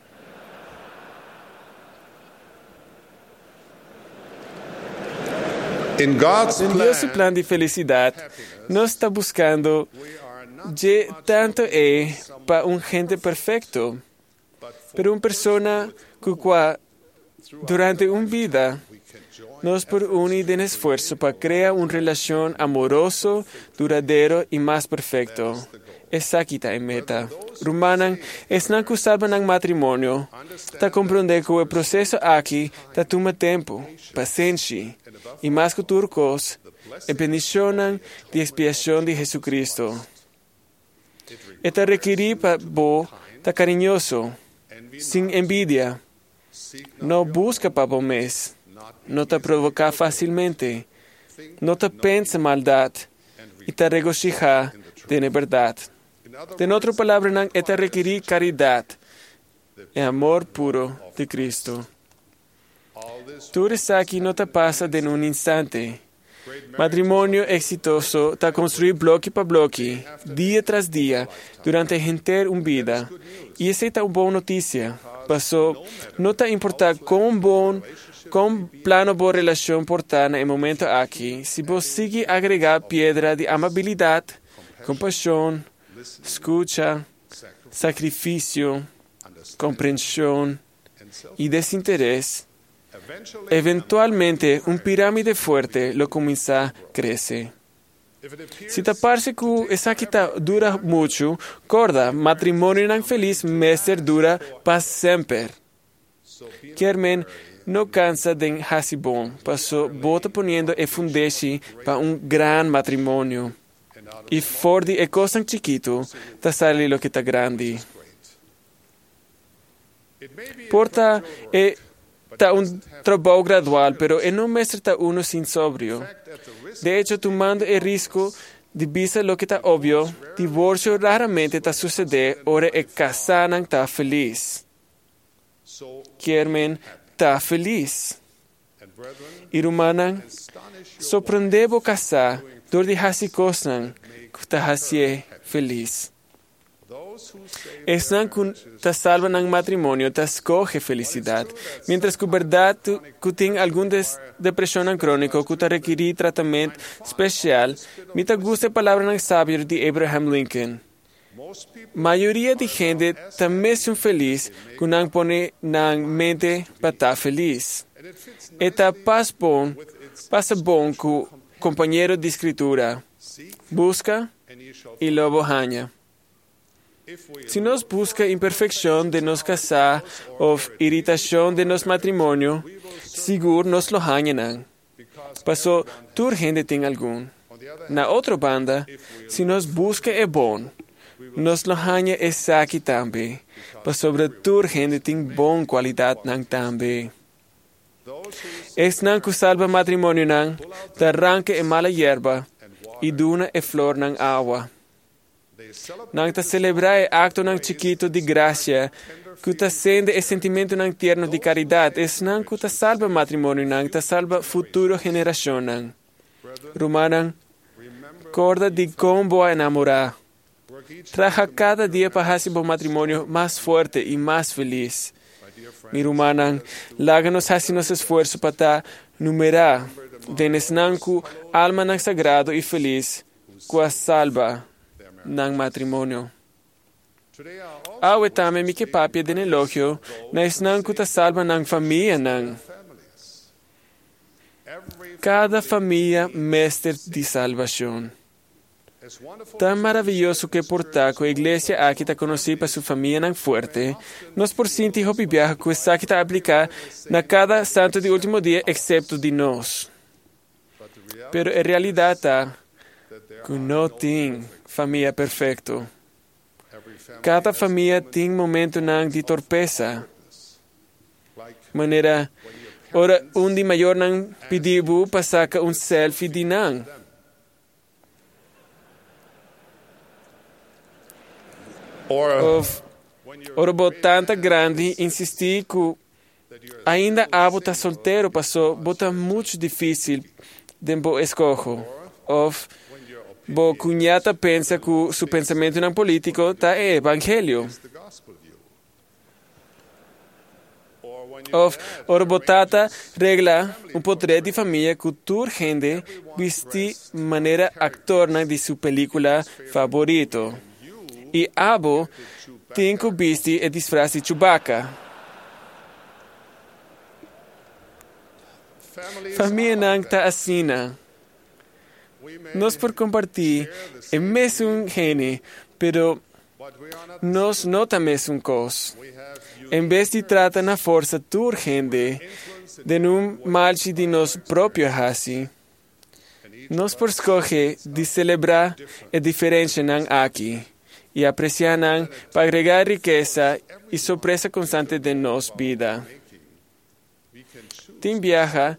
In God's En Dios su plan, plan de felicidad no está buscando tanto para un gente perfecto, pero una persona que durante una vida nos por unir en esfuerzo para crear una relación amoroso, duradero y más perfecto. Esa aquí está en meta. Rumanan es no acusar en matrimonio, ta comprender que el proceso aquí ta toma tiempo, paciencia y más que turcos, e bendicionan de expiación de Jesucristo. Esta requiere para vos ta cariñoso, sin envidia. No busca para vos mes, no te provoca fácilmente, no te piensa maldad y te regocija de la verdad. En otra palabra, esta requiere caridad y amor puro de Cristo. Tú eres aquí no te pasa en un instante. Matrimonio exitoso te construir bloque por bloque, día tras día, durante una vida. Y esa es una buena noticia. Pasó, no te importa con plano de relación portar en el momento aquí, si vos sigue agregar piedra de amabilidad, compasión, escucha, sacrificio, comprensión y desinterés, eventualmente una pirámide fuerte lo comienza a crecer. Si te parece que esa quita dura mucho, corda, matrimonio no feliz, mester dura para siempre. Carmen no cansa de hasibón, pasó bota poniendo e fundeshi para un gran matrimonio. Y Fordi e cosa chiquito, ta sale lo que está grande. Porta ta un trabajo gradual, pero no muestra uno sin sobrio. De hecho, tomando el riesgo de vista lo que está obvio, divorcio raramente ta sucede, ora e casanan ta feliz. Carmen ta feliz. Y rumanan, sorprendebo casar, dor de hasi cosnan, que ta hasie feliz. Esnan que te salvan en matrimonio, te escoge felicidad, mientras que verdad que tiene alguna depresión crónica que te requiere tratamiento especial, me te gusta la palabra sabia de Abraham Lincoln. Mayoría de gente también son feliz que no pone na mente para estar feliz. Eta pasa bon que compañero de escritura, busca y lo halla. Si nos busca imperfección de nos casar o irritación de nos matrimonio, seguro nos lo hañan. Pasó, tu gente tiene algún. Na otra banda, si nos busca bon, nos lo haña esa aquí también. Pero sobre tu gente tiene bon cualidad nang también. Es nang que salva matrimonio nang, te arranque en mala hierba y duna e flor nang agua. Nang ta celebra el acto nang chiquito de gracia, que ta sende el sentimento nang tierno de caridad, es nang que ta salva matrimonio nang, ta salva futuro generación nang. Rumanan, corda de cómo enamorar. Traja cada día para hacer un matrimonio más fuerte y más feliz. Mi rumanan, láganos haciendo esfuerzo para ta numerar, de nesnanku alma nang sagrado y feliz, que salva nang matrimonio. Awe tame mi que papia den elogio, na esnan kuta salva nang familia nang. Cada familia mester de salvación. Tan maravilhoso que portar a igreja aqui está conhecida para sua família não forte. Nós por sinti hopi viaja que isso aqui está aplicado na cada santo de último dia, exceto de nós. Pero a realidade está que não tem família perfeita. Cada família tem momento de torpeza. Maneira, ora, de maior não pediu para sacar selfie de não. Ora, tanta grande insistir que ainda abo tá solteiro passou, bota muito difícil de bo escojo. Bo cunhata pensa que seu pensamento não político tá é evangelho. Ora, botata regla portrait de família que toda gente viste maneira actor de sua película favorito. E abo tem que vestir e disfraz de Chewbacca. Família não está assim. Nós por compartilhar é mesmo gene, pero nós não temos coisa. Em vez de tratar na força toda gente de marcha de nós próprios assim, nós por escolher de celebrar a diferença aqui. E apreciar para agregar riqueza e surpresa constante de nossa vida. Tem viaja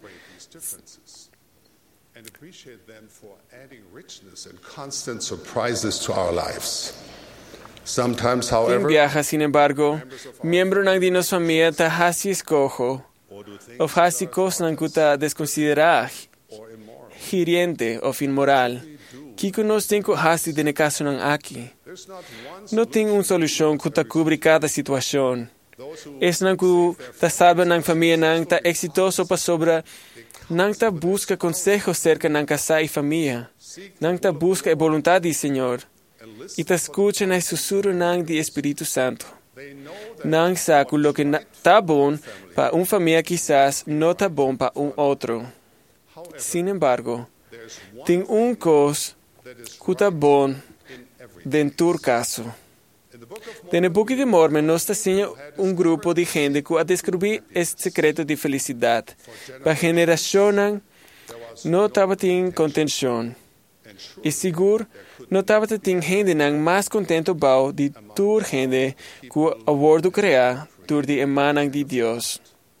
Tem viaja, sin embargo, membro de nossa família está hasi escojo, ou hasi coisa que está desconsiderar, hiriente ou imoral. Que nós temos que hasi de caso aqui. Não tem solução que cobre cada situação. Es não que está salva na família, não está exitoso para sobra, não está busca consejos cerca na casa e família, não está busca a vontade do Senhor, e está escuta na sussurro do Espírito Santo. Não sabe que o que está bom para uma família quizás não está bom para outro. Sin embargo, tem coisa que está bom dentro do caso. No Book de Mormon nos ensina grupo de gente que a descobrir este secreto de felicidade. Para a geração não estava tendo contenção. E seguro, não estava tendo gente mais contente de toda gente que a wordo criar por de emana de Deus.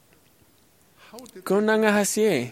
Como não é assim?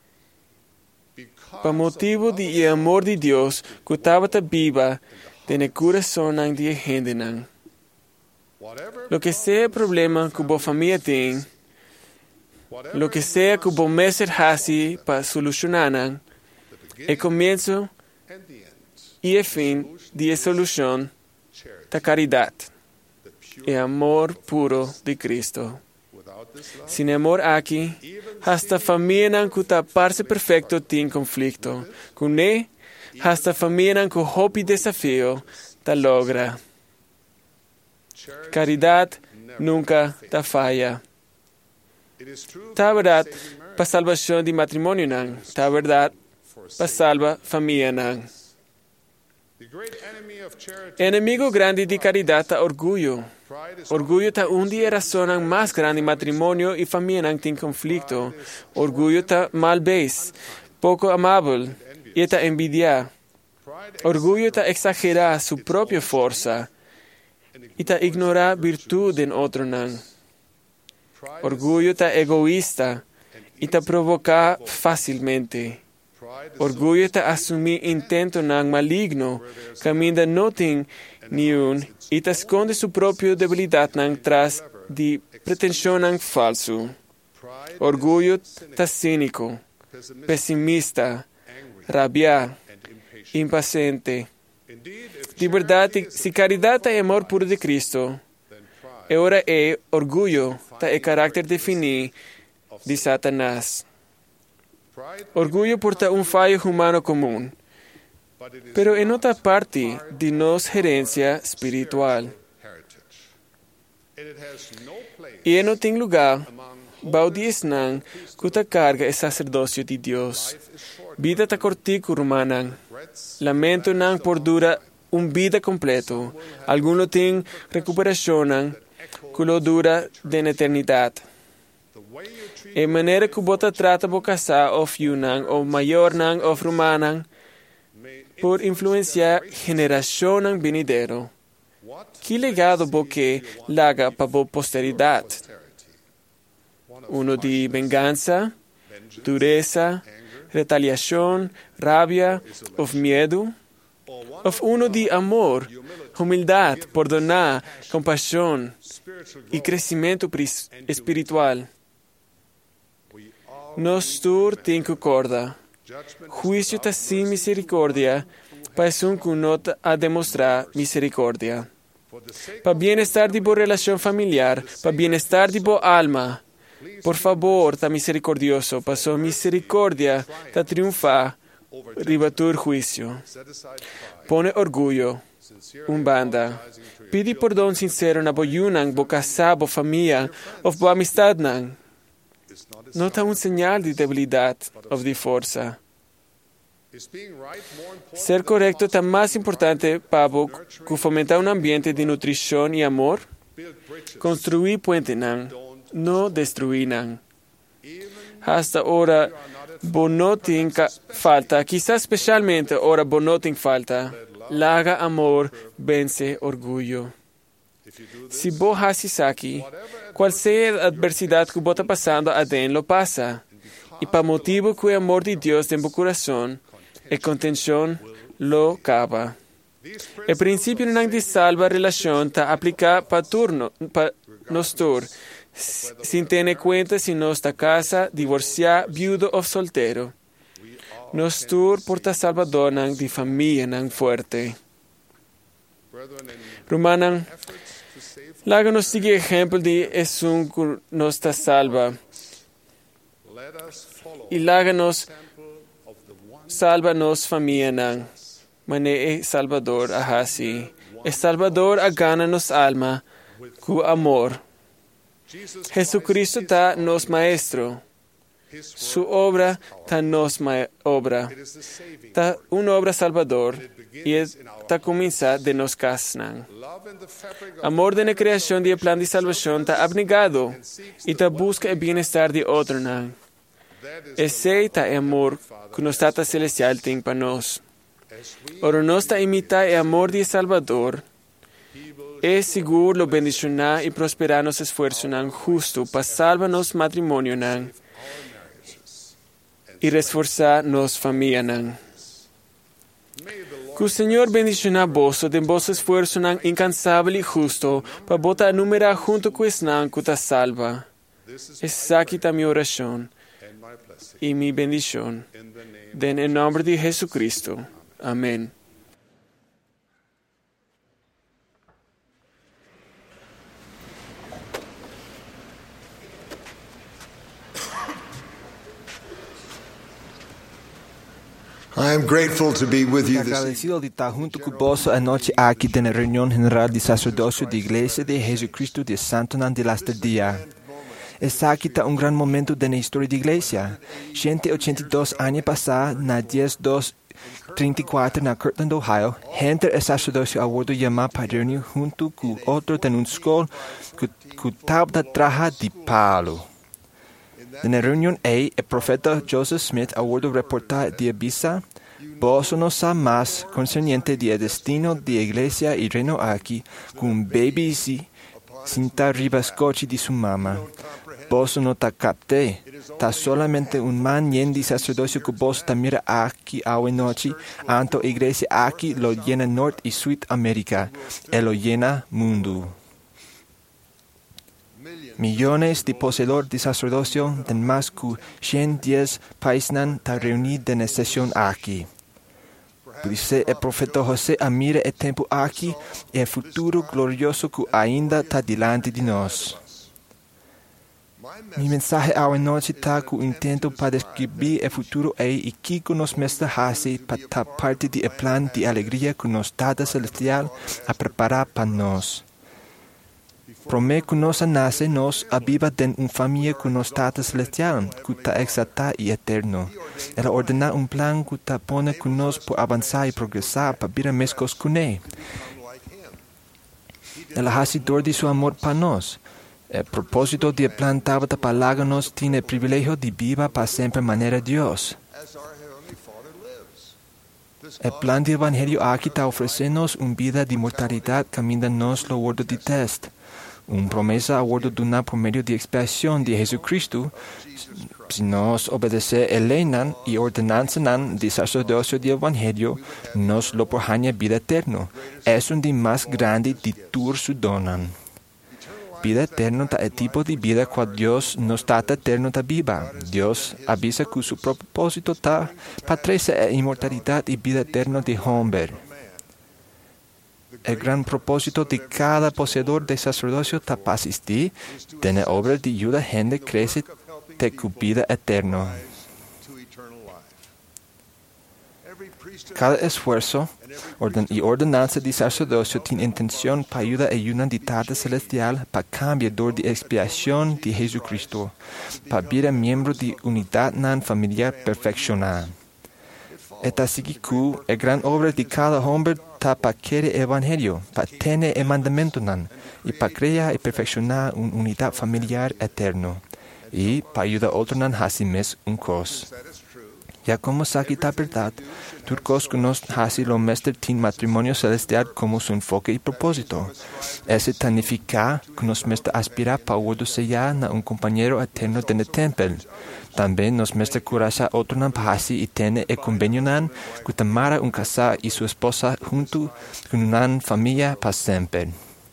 Por motivo de amor de Deus que estava viva no coração de gente. Lo que seja problema que a família tem, lo que seja que o mestre hace para solucionar, é começo e fim de solução da caridade, é amor puro de Cristo. Sin amor aqui, hasta a família que está parte perfeito tem conflito. Com ele, hasta a família que hope desafio está logra. Caridade nunca está falha. Está verdade para salvação de matrimônio não. Está verdade para salvar família não. Inimigo grande de caridade está orgulho. Orgulho está dia razão mais grande matrimônio e família não tem conflito. Orgulho está malvez, pouco amável e está envidia. Orgulho está exagerar sua própria força e está ignorar virtude em outro não. Orgulho está egoísta e está provocar facilmente. Orgulho está assumir intento não maligno, que ainda não tem nenhum, e está esconde sua própria debilidade não traz de pretensão não falso. Orgulho está cínico, pessimista, rabia, impaciente. De verdade, se caridade é amor puro de Cristo, agora é orgulho, é caráter definido de Satanás. Orgulho porta falho humano comum, pero é outra parte de nossa herência espiritual. E não tem lugar, baudisnan, que carga é sacerdócio de Deus. Vida está cortico, romana. lamento nan por dura vida completo. Alguno ting recuperación nan culo dura de eternidad. En manera que bota trata bocasa of yunan o mayor nan of rumanan por influenciar generación nan venidero. ¿Qué legado boque laga para bo posteridad? Uno de venganza, dureza, retaliación, rabia, of miedo, of uno de amor, humildad, perdonar, compasión y crecimiento espiritual. Nostur ten concorda, juicio ta sin misericordia, para un cunot a demostrar misericordia. Para bienestar de bo relación familiar, para bienestar de bo alma, por favor, ta misericordioso, para su misericordia ta triunfa ribatur juicio. Pone orgullo, banda. Pidi perdón sincero na bo yunang, bo casa, bo familia, of bo amistad nang. No ta un señal de debilidad of de fuerza. Ser correcto está más importante para fomentar un ambiente de nutrición y amor. Construir puente nan, no destruir nan. Hasta ahora, bonoting falta, quizás especialmente ahora bonoting falta. Laga amor, vence orgullo. Si bo hasisaki, cual sea la adversidad que bo está pasando, adén lo pasa. Y para motivo que el amor de Dios en tu corazón, y contención lo cava. El principio de salva relación está aplicado para nosotros, sin tener cuenta si nuestra casa, divorciada, viudo o soltero. Nosotros porta salvador de familia fuerte. Romanan, laga nos sigue ejemplo de es un nuestra salva. Y laga nos salva nos familia nan. Mane Salvador ahasi. El Salvador agana nos alma cu amor. Jesucristo ta nos maestro. Su obra ta nos obra. Ta una obra salvador y ta comienza de nos casnan. Amor de la creación y el plan de salvación ta abnegado y ta busca el bienestar de otro nan. Ese ta amor que nos tata celestial ten para nos. Ora nos ta imita el amor de Salvador. Es seguro lo bendicionar y prosperar nos esfuerzo nan justo para salvar nos matrimonio nan y reforzar nos familia nan. Que el Señor bendiciona vos de vos esfuerzo nan incansable y justo para botar numerar junto con es nan que ta salva. Es aquí ta mi oración y mi bendición. En el nombre de Jesucristo. Amén. I am grateful to be with you this Agradecido de estar junto con vos anoche aquí en la reunión general de sacerdocio de Iglesia de Jesucristo de Santo Nan de Last Día. Esta aquí está un gran momento de la historia de la Iglesia. 182 años pasados, na 10/2/34 na Kirtland, Ohio, gente el sacerdocio a bordo llamado para reunir junto con otro en un school que tabla traja de palo. En la reunión el profeta Joseph Smith a bordo reporta de avisa, vos no sabes más concerniente del destino de la Iglesia y reino aquí, con un baby cinta ribascoche de su mamá. Vos no te capté, ta solamente un man yen de sacerdocio que vos ta mira aquí a noche, anto iglesia aquí lo llena North y Sudamérica, y lo llena mundo. Millones de poseedores de sacerdocio de más que 110 países ta reunidos en la sesión aquí. Dice el profeta José a mira el tiempo aquí y el futuro glorioso que ainda está delante de nos. Mi mensaje hoy noche está con intento para describir el futuro y que nos hace para estar parte del plan de alegría que nos da celestial a preparar para nos. Prome cunos anase nos aviva den un famiglia cunos tata celestial, cuta exata y eterno. Ela ordena un plan cuta pone cunos por avanzar y progresar pa bira mescos cune. Ela hasidor di su amor pa nos. El propósito de plan tabata paláganos tiene privilegio de viva pa sempre manera Dios. El plan de evangelio aquí ta ofrecenos un vida de mortalidad camina-nos lo wordo de test. Un promesa a wordo duna por medio de expiación de Jesucristo, si nos obedece elenan y ordenanzanan de sacerdocio de evangelio, nos lo porhaña vida eterno. Es un de más grande de tur su donan. Vida eterna ta el tipo de vida cual Dios nos trata eterno ta viva. Dios avisa que su propósito ta patrese e inmortalidad y vida eterna de hombre. El gran propósito de cada poseedor de sacerdocio ta pasisti, tiene obra de ayuda gente crece te cu vida eterno. Cada esfuerzo y ordenanza de sacerdocio tiene intención para ayudar a una ditada celestial para cambiar de expiación de Jesucristo, para vida miembro de unidad nan familiar perfeccionada. Esta sigue que la gran obra de cada hombre ta para querer evangelio, para tener el mandamiento nan, y para crear y perfeccionar una unidad familiar eterno, y para ayudar a otro nan hasimes un cos. Ya como sakita verdad, turcos que nos hasi lo mester tin matrimonio celestial como su enfoque y propósito. Ese significa que nos mester aspirar para wordo sellar na un compañero eterno de templo. También nos mester curasa otro nan hasi y tiene el convenio nan que tamara un casa y su esposa junto con una familia para siempre.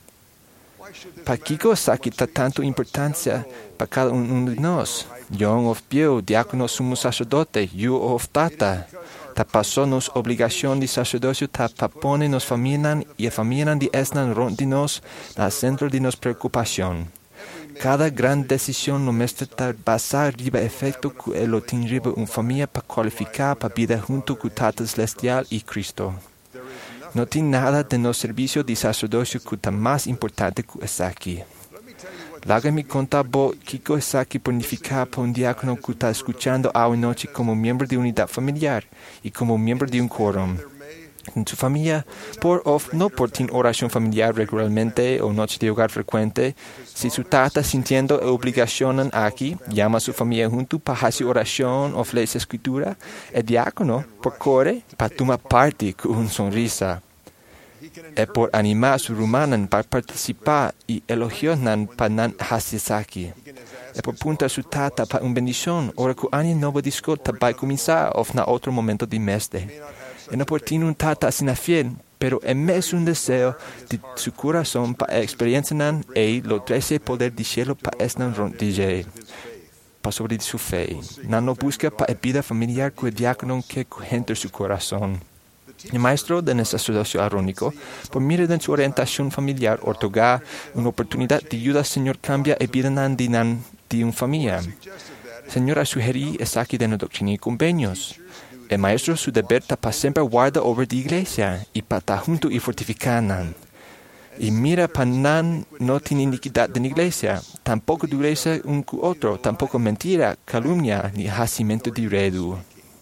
¿Para qué sakita tanto importancia para cada uno de nos? Young of Pio, diácono sumo sacerdote, you of tata. Ta pasó nos obligación de sacerdocio, ta papone nos familian y familian de esnan rondinos, al centro de nos preocupación. Cada gran decisión no mestre ta basar riba efecto que lo tin riba un familia pa cualificar pa vida junto con tata celestial y Cristo. No tiene nada de nos servicio de sacerdocio que ta más importante que es aquí. Lágame contar Kiko es aquí purificar por un diácono que está escuchando hoy noche como miembro de unidad familiar y como miembro de un quórum. En su familia, no por tener oración familiar regularmente o noche de hogar frecuente, si su tata sintiendo obligación aquí, llama a su familia junto para hacer oración o ofrece escritura, el diácono, por corre, para tomar parte con una sonrisa. Es por animar a su rumanan para participar y elogionan para nan hasisaki. Es por punta su tata para una bendición, ora que año nuevo discota para comenzar o na otro momento de meste. Y no por tener un tata sin fiel, pero es un deseo de su corazón para experienciar y lo 13 poder de cielo para esnan rondille. Para sobre su fe. No busca para la vida familiar que el diácono que entra su corazón. El maestro del sacerdocio arónico, por medio de su orientación familiar, otorga una oportunidad de ayuda al Señor cambia la vida de una familia. Señor ha sugerido es aquí de la doctrina y convenios. El maestro su deber para siempre guarda over de iglesia y para estar junto y fortificar. Y mira para no tiene iniquidad de la iglesia, tampoco de iglesia un cu otro, tampoco mentira, calumnia ni hacimiento de redu.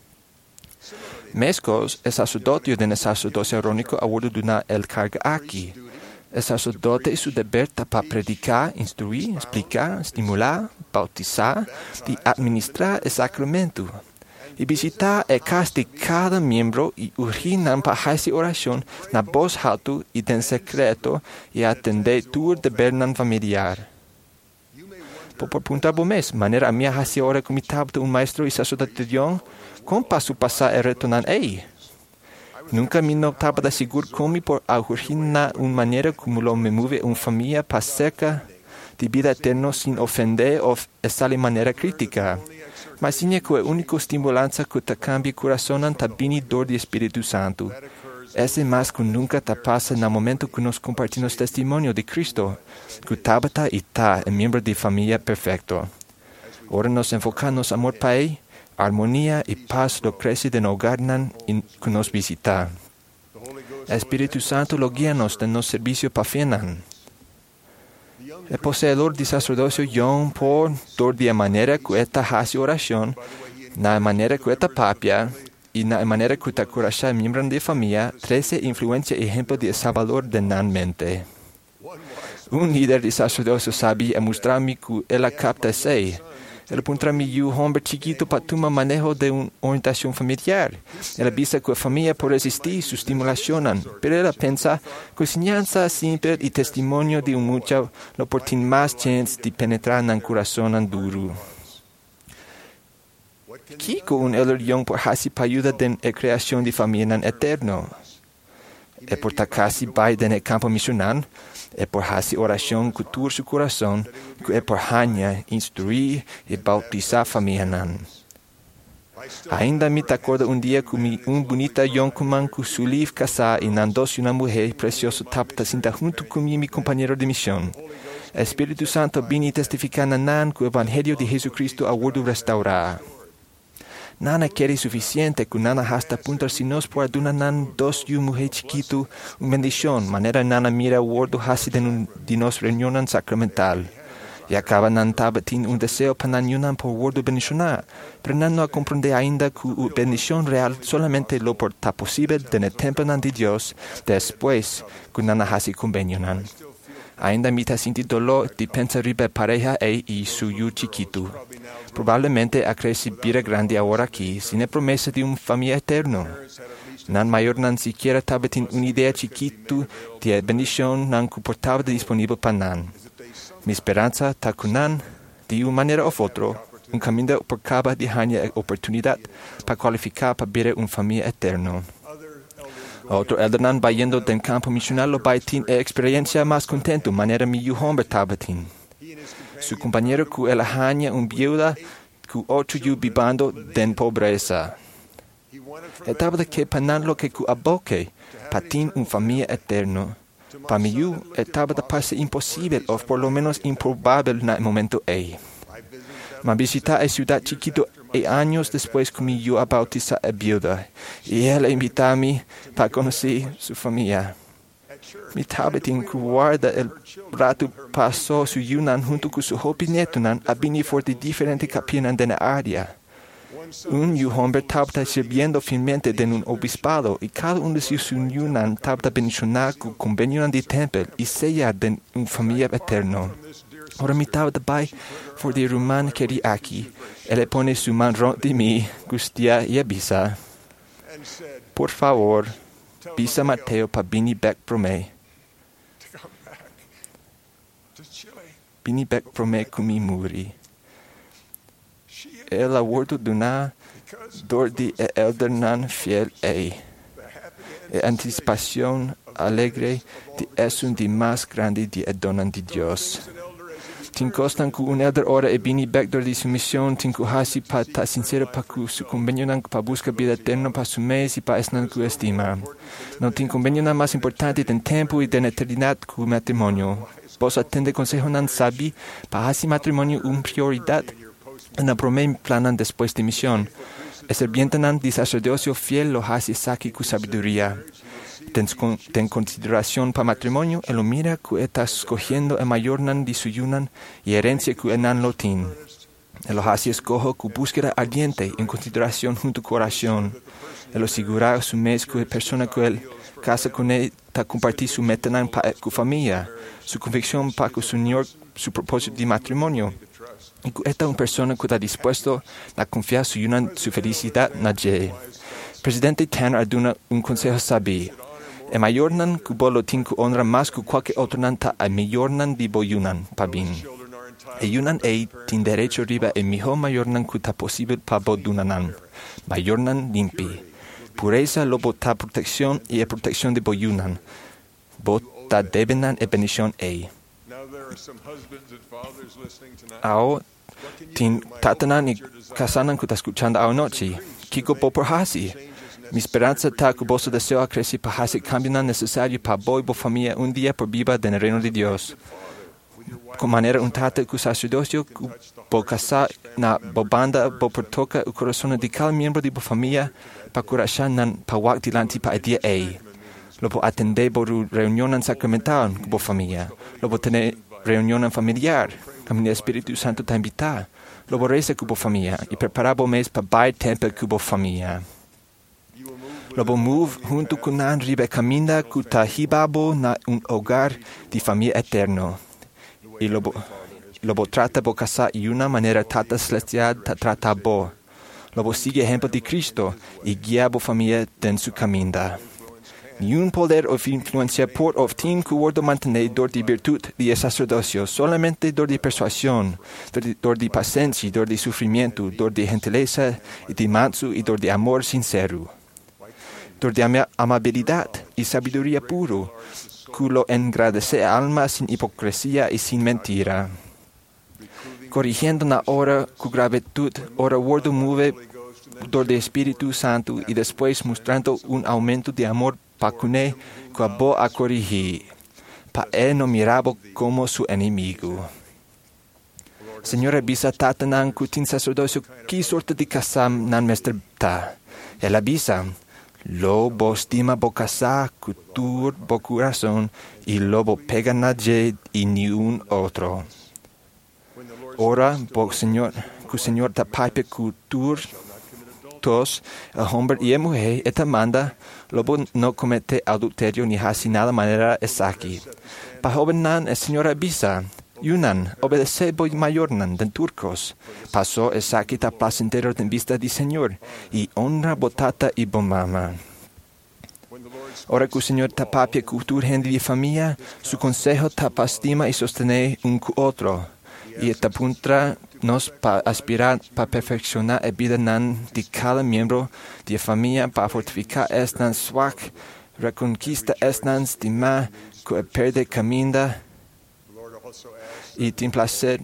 Mescos, el sacerdote del sacerdocio arónico a bordo de una el carga aquí. El sacerdote es su deber para predicar, instruir, explicar, estimular, bautizar y administrar el sacramento. Y visitar el casa de cada miembro y urginan para hacer oración na voz alta y en secreto y atender tu deber familiar. Por punta mes, manera mía hacer ora con mi tabla un maestro y sacerdote Dion, ¿cómo paso pasar el retonan ahí? Nunca me notaba de seguro como por urgina una manera como lo me mueve una familia para cerca de vida eterna sin ofender o estar de manera crítica. Mas sim que a única estimulança que te cambia o coração está vindo do Espírito Santo. Esse mais que nunca te passa no momento que nós compartimos testemunho de Cristo, que Tabata e é membro de família perfeito. Ora nos enfocamos no amor Pai, harmonia e paz lo cresce no hogar que nos visita. O Espírito Santo lo guia-nos no serviço para finan. El poseedor di sacerdocio John por de manera que esta hace oración, na manera que esta papia, y na manera que esta curasha miembros de familia, 13 influencia ejemplo de Salvador de nan mente. Un líder de sacerdocio sabía mostrarme que él capta sei. Él puntra-me un hombre chiquito para tomar manejo de una orientación familiar. Él avisa que la familia puede resistir su estimulación, pero él piensa que enseñanza simple y testimonio de un muchacho lo tiene más chance de penetrar en el corazón duro. ¿Qué con un elder young por hacer para ayudar en la creación de familia en eterno? Es por casi vai en el campo misional, es por hacer oración cultura su corazón, que es por haña, instruir y bautizar familia. Ainda me acordo un día que un bonita young man que su liv casar y nandos una mujer preciosa tapta sinta junto con mi compañero de misión. El Espíritu Santo vino testificando nan que el Evangelio de Jesucristo ha vuelto restaurar. Nana quiere suficiente que nana hasta punto si nos por aduna nan dos yu mujer chiquito un bendición manera nana mira wordo hasi de nos reunión sacramental. Y acaba nan tabatin un deseo para nan yunan por wordo bendicionar, pero nan no comprende ainda que bendición real solamente lo porta posible en el templo nan de Dios después que nana hasi convenio nan. Ainda mita sinti dolor de pensar ribe pareja y su yu chiquito. Probablemente a crecer grande ahora aquí, sin la promesa de una familia eterna. Nan mayor nan siquiera tabatin una idea chiquito de bendición nan que portaba disponible para nan. Mi esperanza está que nan, de una manera u otra, un camino por cada de oportunidad para cualificar para vivir una familia eterna. Otro elder nan va yendo del campo misional lo va tin experiencia más contento manera mi hombre tabatin. Su compañero que él haña un viuda que otro yu vivando den pobreza. Estaba de que panan lo que aboque patin una familia eterna. Para mí estaba de parece imposible o por lo menos improbable en el momento ahí. Ma visita a ciudad chiquito años después que mi a bautizar a viuda y él invita a mí para conocer su familia. Mi tabatin que guarda el rato pasó su yunan junto con su hopi netunan a venir for de diferentes capinas de la área. Un hombre estaba sirviendo fielmente en un obispado y cada uno de sus yunan estaba bendicionado con convenio de templo y sellar de una familia eterna. Ahora mi estaba de bai for de rumán que aquí. Él le pone su mano de mí, gustia y avisa. Por favor, visa Mateo para venir back pro me. Venir back pro me con mi muri. El aborto de una dor de elder nan fiel anticipación alegre de es un de más grande de donan de Dios. Tin costan que un elder ora e bini back dor de su misión, tin que hasi pa ta sincero pa que su convenio nan pa busca vida eterna pa su mes y pa esnan que estima. No tin convenio nan más importante den tiempo y den eternidad que matrimonio. Vos atende consejo nan sabi pa hasi matrimonio un prioridad en el primer planan después de misión. El serviente nan de sacerdocio fiel lo hasi saki con sabiduría. Ten consideración para matrimonio, él lo mira que está escogiendo el mayor nan de su yunan y herencia que el nan lo tiene. Él lo hace escojo con búsqueda ardiente en consideración junto con oración. Él lo asegura a su mes que la persona que él casa con él está compartir su meta nan para su familia, su convicción para que su Señor, su propósito de matrimonio. Y que esta es una persona que está dispuesto a confiar su yunan, su felicidad en ella. Presidente Tanner aduna un consejo sabio. El mayor nan que bolo tin que honra más que cualquier otro nan ta el mayor nan de bo yunan pa bin. El yunan tin derecho riba el mejor mayor nan que ta posible pa bo dunanan. Mayor nan limpi. Pureza lo bota protección y la protección de bo yunan. Bota debenan e bendición Ao tin tatanan y casanan que ta escuchando a noche. Kiko po por hasi. Mi esperanza está que vos deseo crecer para hacer cambios necesarios para vos y vuestra familia un día por viva en el reino de Dios. Con manera un tate que sacerdocio, que por casar na banda, por toca el corazón de cada miembro de vuestra familia para curachar nan para walk delante para el día Lo por atender por reunión sacramental con vuestra familia. Lo por tener reunião familiar, caminho Espírito Santo te invitar. Lobo reza cubo família e preparabo mês para bai tempo cubo família. Lobo move junto com nan ribe caminha cuta hibabo na hogar de família eterno. E lobo trata bo casa e uma maneira tata celestial ta trata bo. Lobo sigue exemplo de Cristo e guia bo família den su caminha. Nenhum poder ou influência por obter que o ordo mantener dor de virtude de sacerdócio, solamente dor de persuasão, dor de paciência, dor de sofrimento, dor de gentileza e de manso e dor de amor sincero. Dor de amabilidade e sabedoria puro, que lo engrandece a alma sin hipocrisia e sin mentira. Corrigiendo na hora com gravidade, ora o ordo move dor de Espírito Santo e depois mostrando aumento de amor para cune que a bo a corrigir, para não mirabo como su inimigo. Senhor avisa tata nan kutin sacerdócio que sorte de casam nan mestrta. Ela avisa, lo bo estima bo casa, cultur bo coração e lo bo pega na je e nenhum outro. Ora, bo Senhor, que o Senhor ta pipe cultur todos, el hombre y la mujer, esta manda, lobo no comete adulterio ni hace nada manera esaki. Pa jovenan, el Señor avisa, yunan, obedece boy mayornan, den turcos. Pasó esaki ta placentero en vista del Señor, y honra botata y bomama. Ora que el Señor ta papia cultura gente de familia, su consejo ta pastima y sostener un cu otro. Y esta punta nos para aspirar para perfeccionar la vida de cada miembro de la familia, para fortificar estas swak, reconquista estas estima que perde caminda y ten placer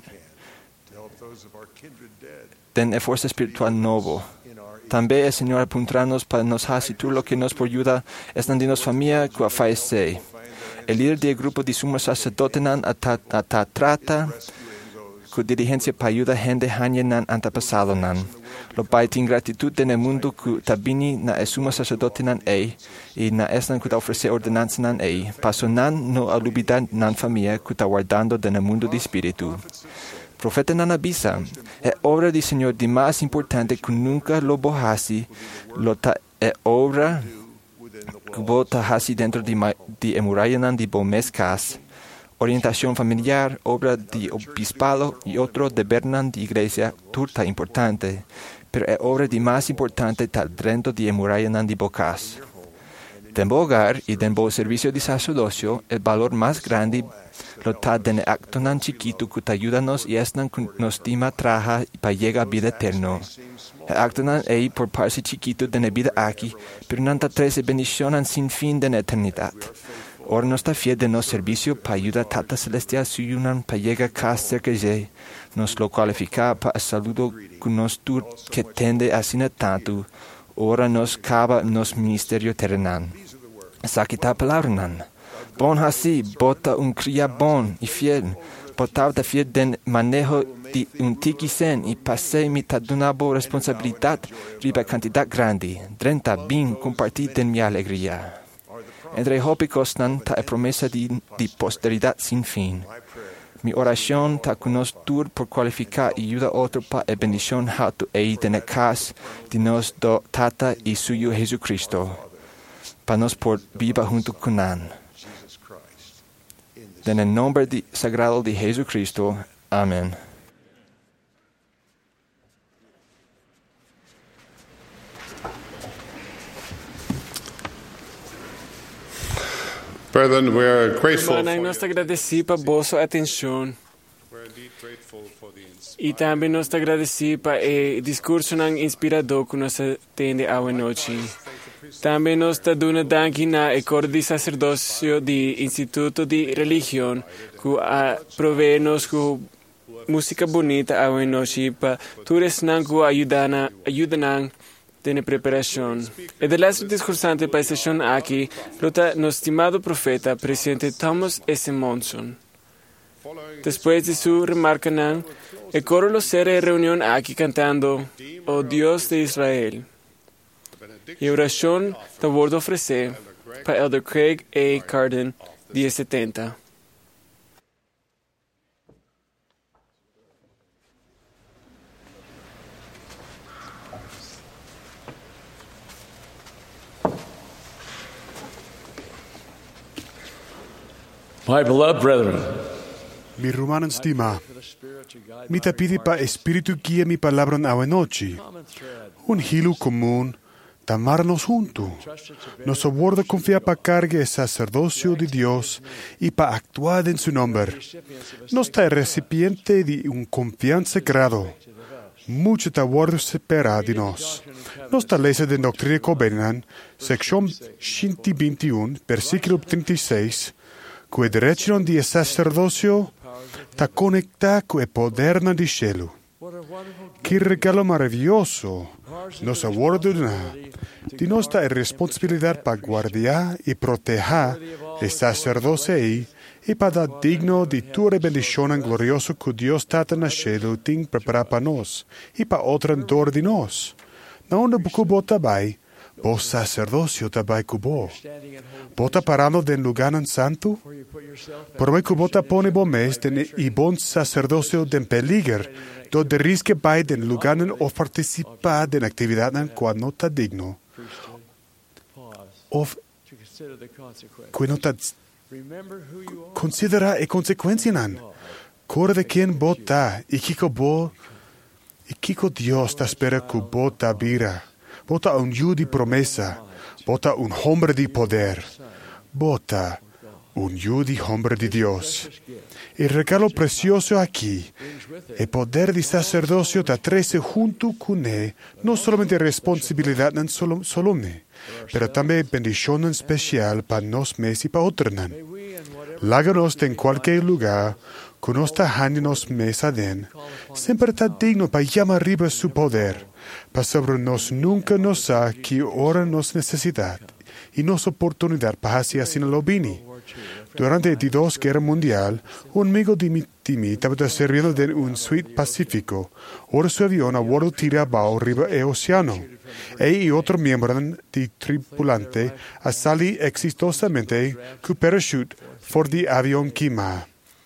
den esfuerzo espiritual nuevo. También el Señor apuntarnos para nos hacer todo lo que nos por ayuda están de nos familia que fallece. El líder del grupo de sumos sacerdotes trata con diligencia para ayudar a gente hanyenan antepasado nan. Lo pai tin gratitud en el mundo que tabini na el sumo sacerdote nan y na esnan que ofrece ordenanza nan paso nan no alubida nan familia que guardando en el mundo de espíritu. Profeta nan avisa, es obra del Señor de más importante que nunca lo bojasi, es obra que bota hasi dentro de muralla nan de bomescas. Orientación familiar, obra de obispado y otro de Bernan de iglesia, turta importante, pero es obra de más importante tal dentro de muralla de bocas. Dembo hogar y dembo servicio de sacerdocio, el valor más grande lo ta den acto nan chiquito que te ayudanos y es nan nos estima traja para llegar a vida eterno. El acto nan por parse chiquito de la vida aquí, pero nan ta trece bendicionan sin fin de la eternidad. Ahora nos está fiel de nuestro servicio para ayudar a Tata Celestial Suyunan para llegar a cerca de nos lo cualifica para el saludo que nos tur que tende a sin tanto. Ahora nos cava nos ministerio terrenal. Sakita palabra nan. Bon así, bota cría bon y fiel. Botava fiel den manejo de tiquisen y pase mitad de una boa responsabilidad riba cantidad grande. 30 bien compartir den mi alegría. Entre jópicos nan ta promesa de posteridad sin fin. Mi oración ta que nos dur por cualificar y ayuda a otro para la bendición hatu en el caso de nos do tata y suyo Jesucristo. Para nos por viva junto con nan. En el nombre sagrado de Jesucristo. Amén. Brethren, we are grateful for Hermana, nós agradecemos por vossa atenção. We're indeed grateful for the E também nós agradecemos por o discurso inspirador que nos atende hoje noite. Também nós damos danke na coro de sacerdócio do Instituto de Religião que provê-nos com música bonita hoje noite para todos que ajudam na preparação. E de lado discursante para a sessão aqui, lota nosso estimado profeta, presidente Thomas S. Monson. Depois de sua remarca, o coro lo será reunião aqui cantando O Deus de Israel. E a oração da Word oferecer para Elder Craig A. Carden, dia 70. My beloved brethren, Mi rumana stima, mitä pidipä espiritu guia mi palabran avenochi, un hilo común, tamarnos junto. Nos aborda confiar para cargue el sacerdocio de Dios y para actuar en su nombre. Nos está recipiente de un confianza grado. Mucho te aborda espera de nos. Nos está leyes de Doctrina Covenant, sección 121, versículo 36, que el derecho de sacerdocio está conectado con el poder del cielo. Qué regalo maravilloso nos aborda de nuestra responsabilidad para guardar y proteger el sacerdocio y para dar digno de tu bendición gloriosa que Dios está en el cielo tiene preparado para nos y para otro dor de nos. No onda cubo tabai, vos sacerdocio tabai cubo. Bota parando den lugar en santo, por hoy cubo ta pone bo mes y bon sacerdocio den peligro, donde risque bai den lugar o participar den actividad en cual no ta digno. Of que no ta considera e consecuencia nan. Cora de quien bota y kiko Dios ta espera que bota vira. Bota un yu de promesa. Bota un hombre de poder. Bota un yu de hombre de Dios. El regalo precioso aquí, el poder de sacerdocio te trece junto con él, no solamente responsabilidad en solemne, pero también bendición especial para nos mes y para otros. Láganos en cualquier lugar, con nuestra hand nos mesa den, siempre está digno para llamar arriba su poder, para sobre nos nunca nos ha que ahora nos necesidad y nos oportunidad para hacer así en lo bini. Durante la Guerra Mundial, un amigo de mí estaba sirviendo en un suite pacífico. Ahora su avión ha vuelto tirado arriba el océano. Él y otro miembro de tripulante a salir exitosamente con parachute fuera del avión quema.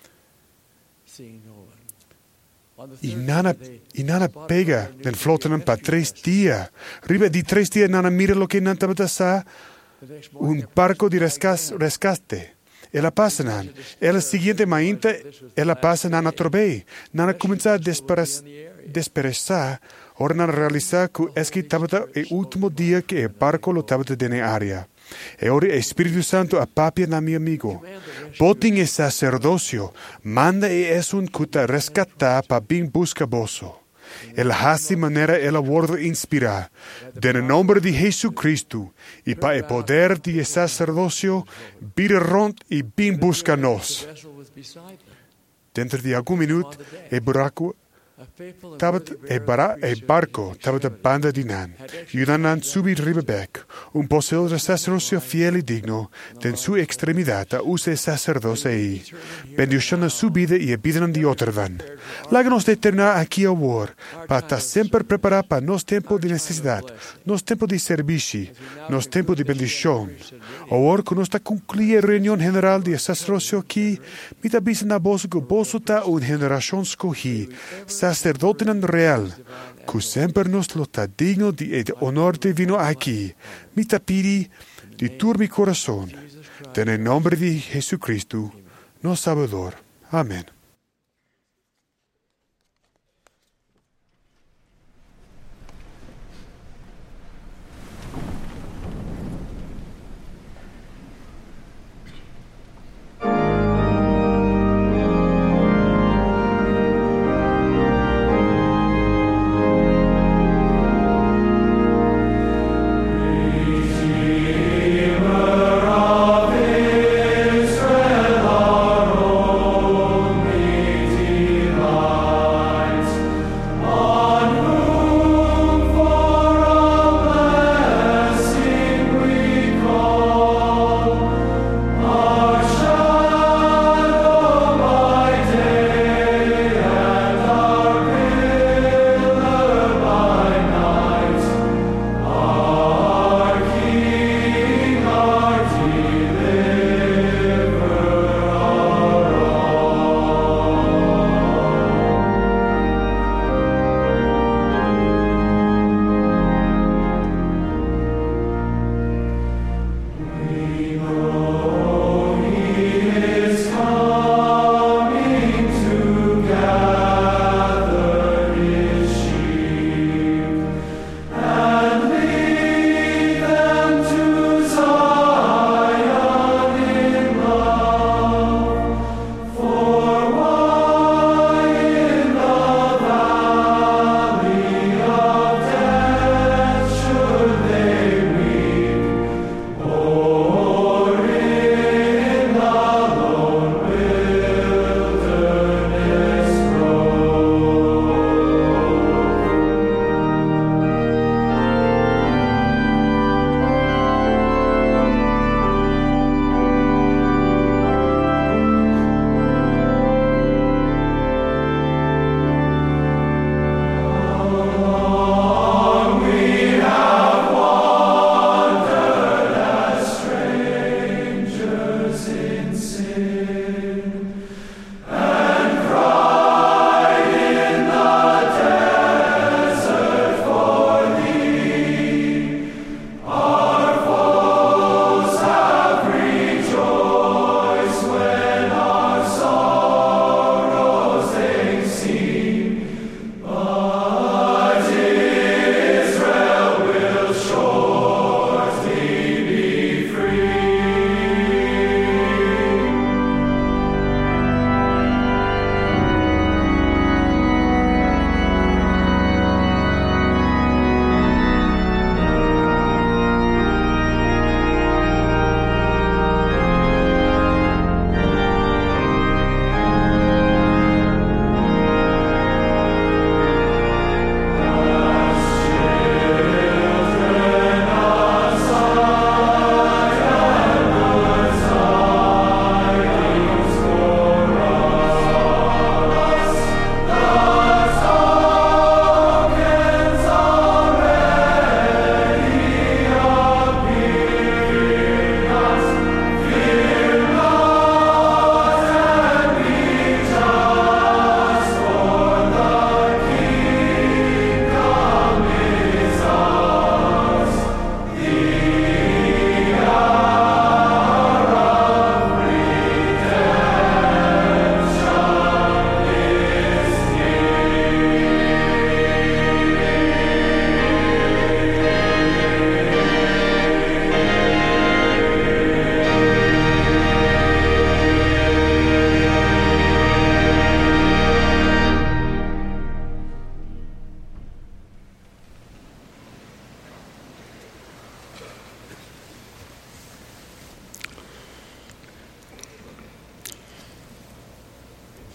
Y nada pega del flotan para 3 días. Arriba de 3 días nada mira lo que nada pasa. Un barco de rescate. Ela pasa nan. El siguiente mañana, ela pasa nan a trove. Nana comienza a desperezar. Ahora nana realiza que es que estaba el último día que el barco lo estaba en el área. E ahora el Espíritu Santo apapia a mi amigo. Botin el sacerdocio. Manda e es un cuta rescatar para bien busca boso. El hace manera el abordo inspira. En el nombre de Jesucristo y para el poder de sacerdocio, birront y bien búscanos. Dentro de algún minuto, el barco estaba de banda de nan. Y nan subir Riverbeck, un poseedor de sacerdocio fiel y digno, de su extremidad a usa el sacerdocio y bendición su vida y el vida de otro van. Láganos de terminar aquí ahora, para estar siempre preparados para nos tiempos de necesidad, nos tiempos de servicio, nos tiempos de bendición. Ahora que nos está concluye la reunión general de sacerdocio aquí, me está diciendo a vos que vos está una generación escogí, sacerdote real, que siempre nos lo está digno de honor divino aquí. Me te pide de todo mi corazón, en el nombre de Jesucristo, nuestro Salvador. Amén. Israel, our own.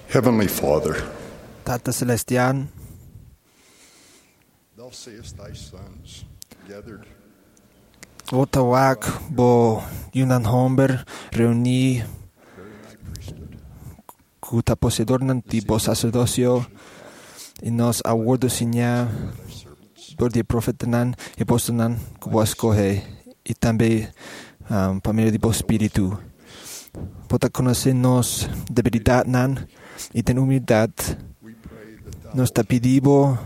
Heavenly Father, Tata Celestial, thou seest thy sons gathered o tawag bo yunan homber reuni kuta poseedor ng tipo sacerdocio y nos awardo sinya por di profetanan y postanan kubo escoge y también pamilya di bo espiritu. Pota conocernos debilidad nan y ten humildad. Nos te pedimos,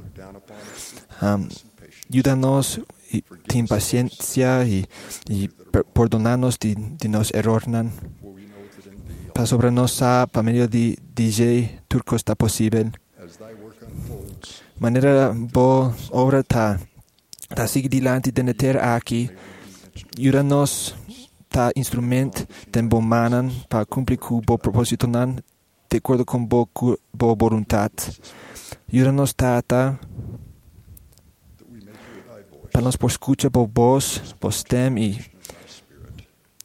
ayúdanos y ten paciencia y perdonarnos de nos error nan. Para sobre nos pa medio de DJ turco está posible. Manera bo obra ta sigue delante de neter aquí. Ayúdanos ta instrument ten bo manan pa cumplir cu bo propósito nan de acuerdo con bo voluntad. Ayúdanos tata para nos por escuchar bo voz, bo stem y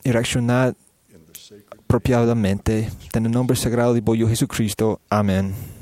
reaccionar apropiadamente. En el nombre sagrado de Bollo Jesucristo. Amén.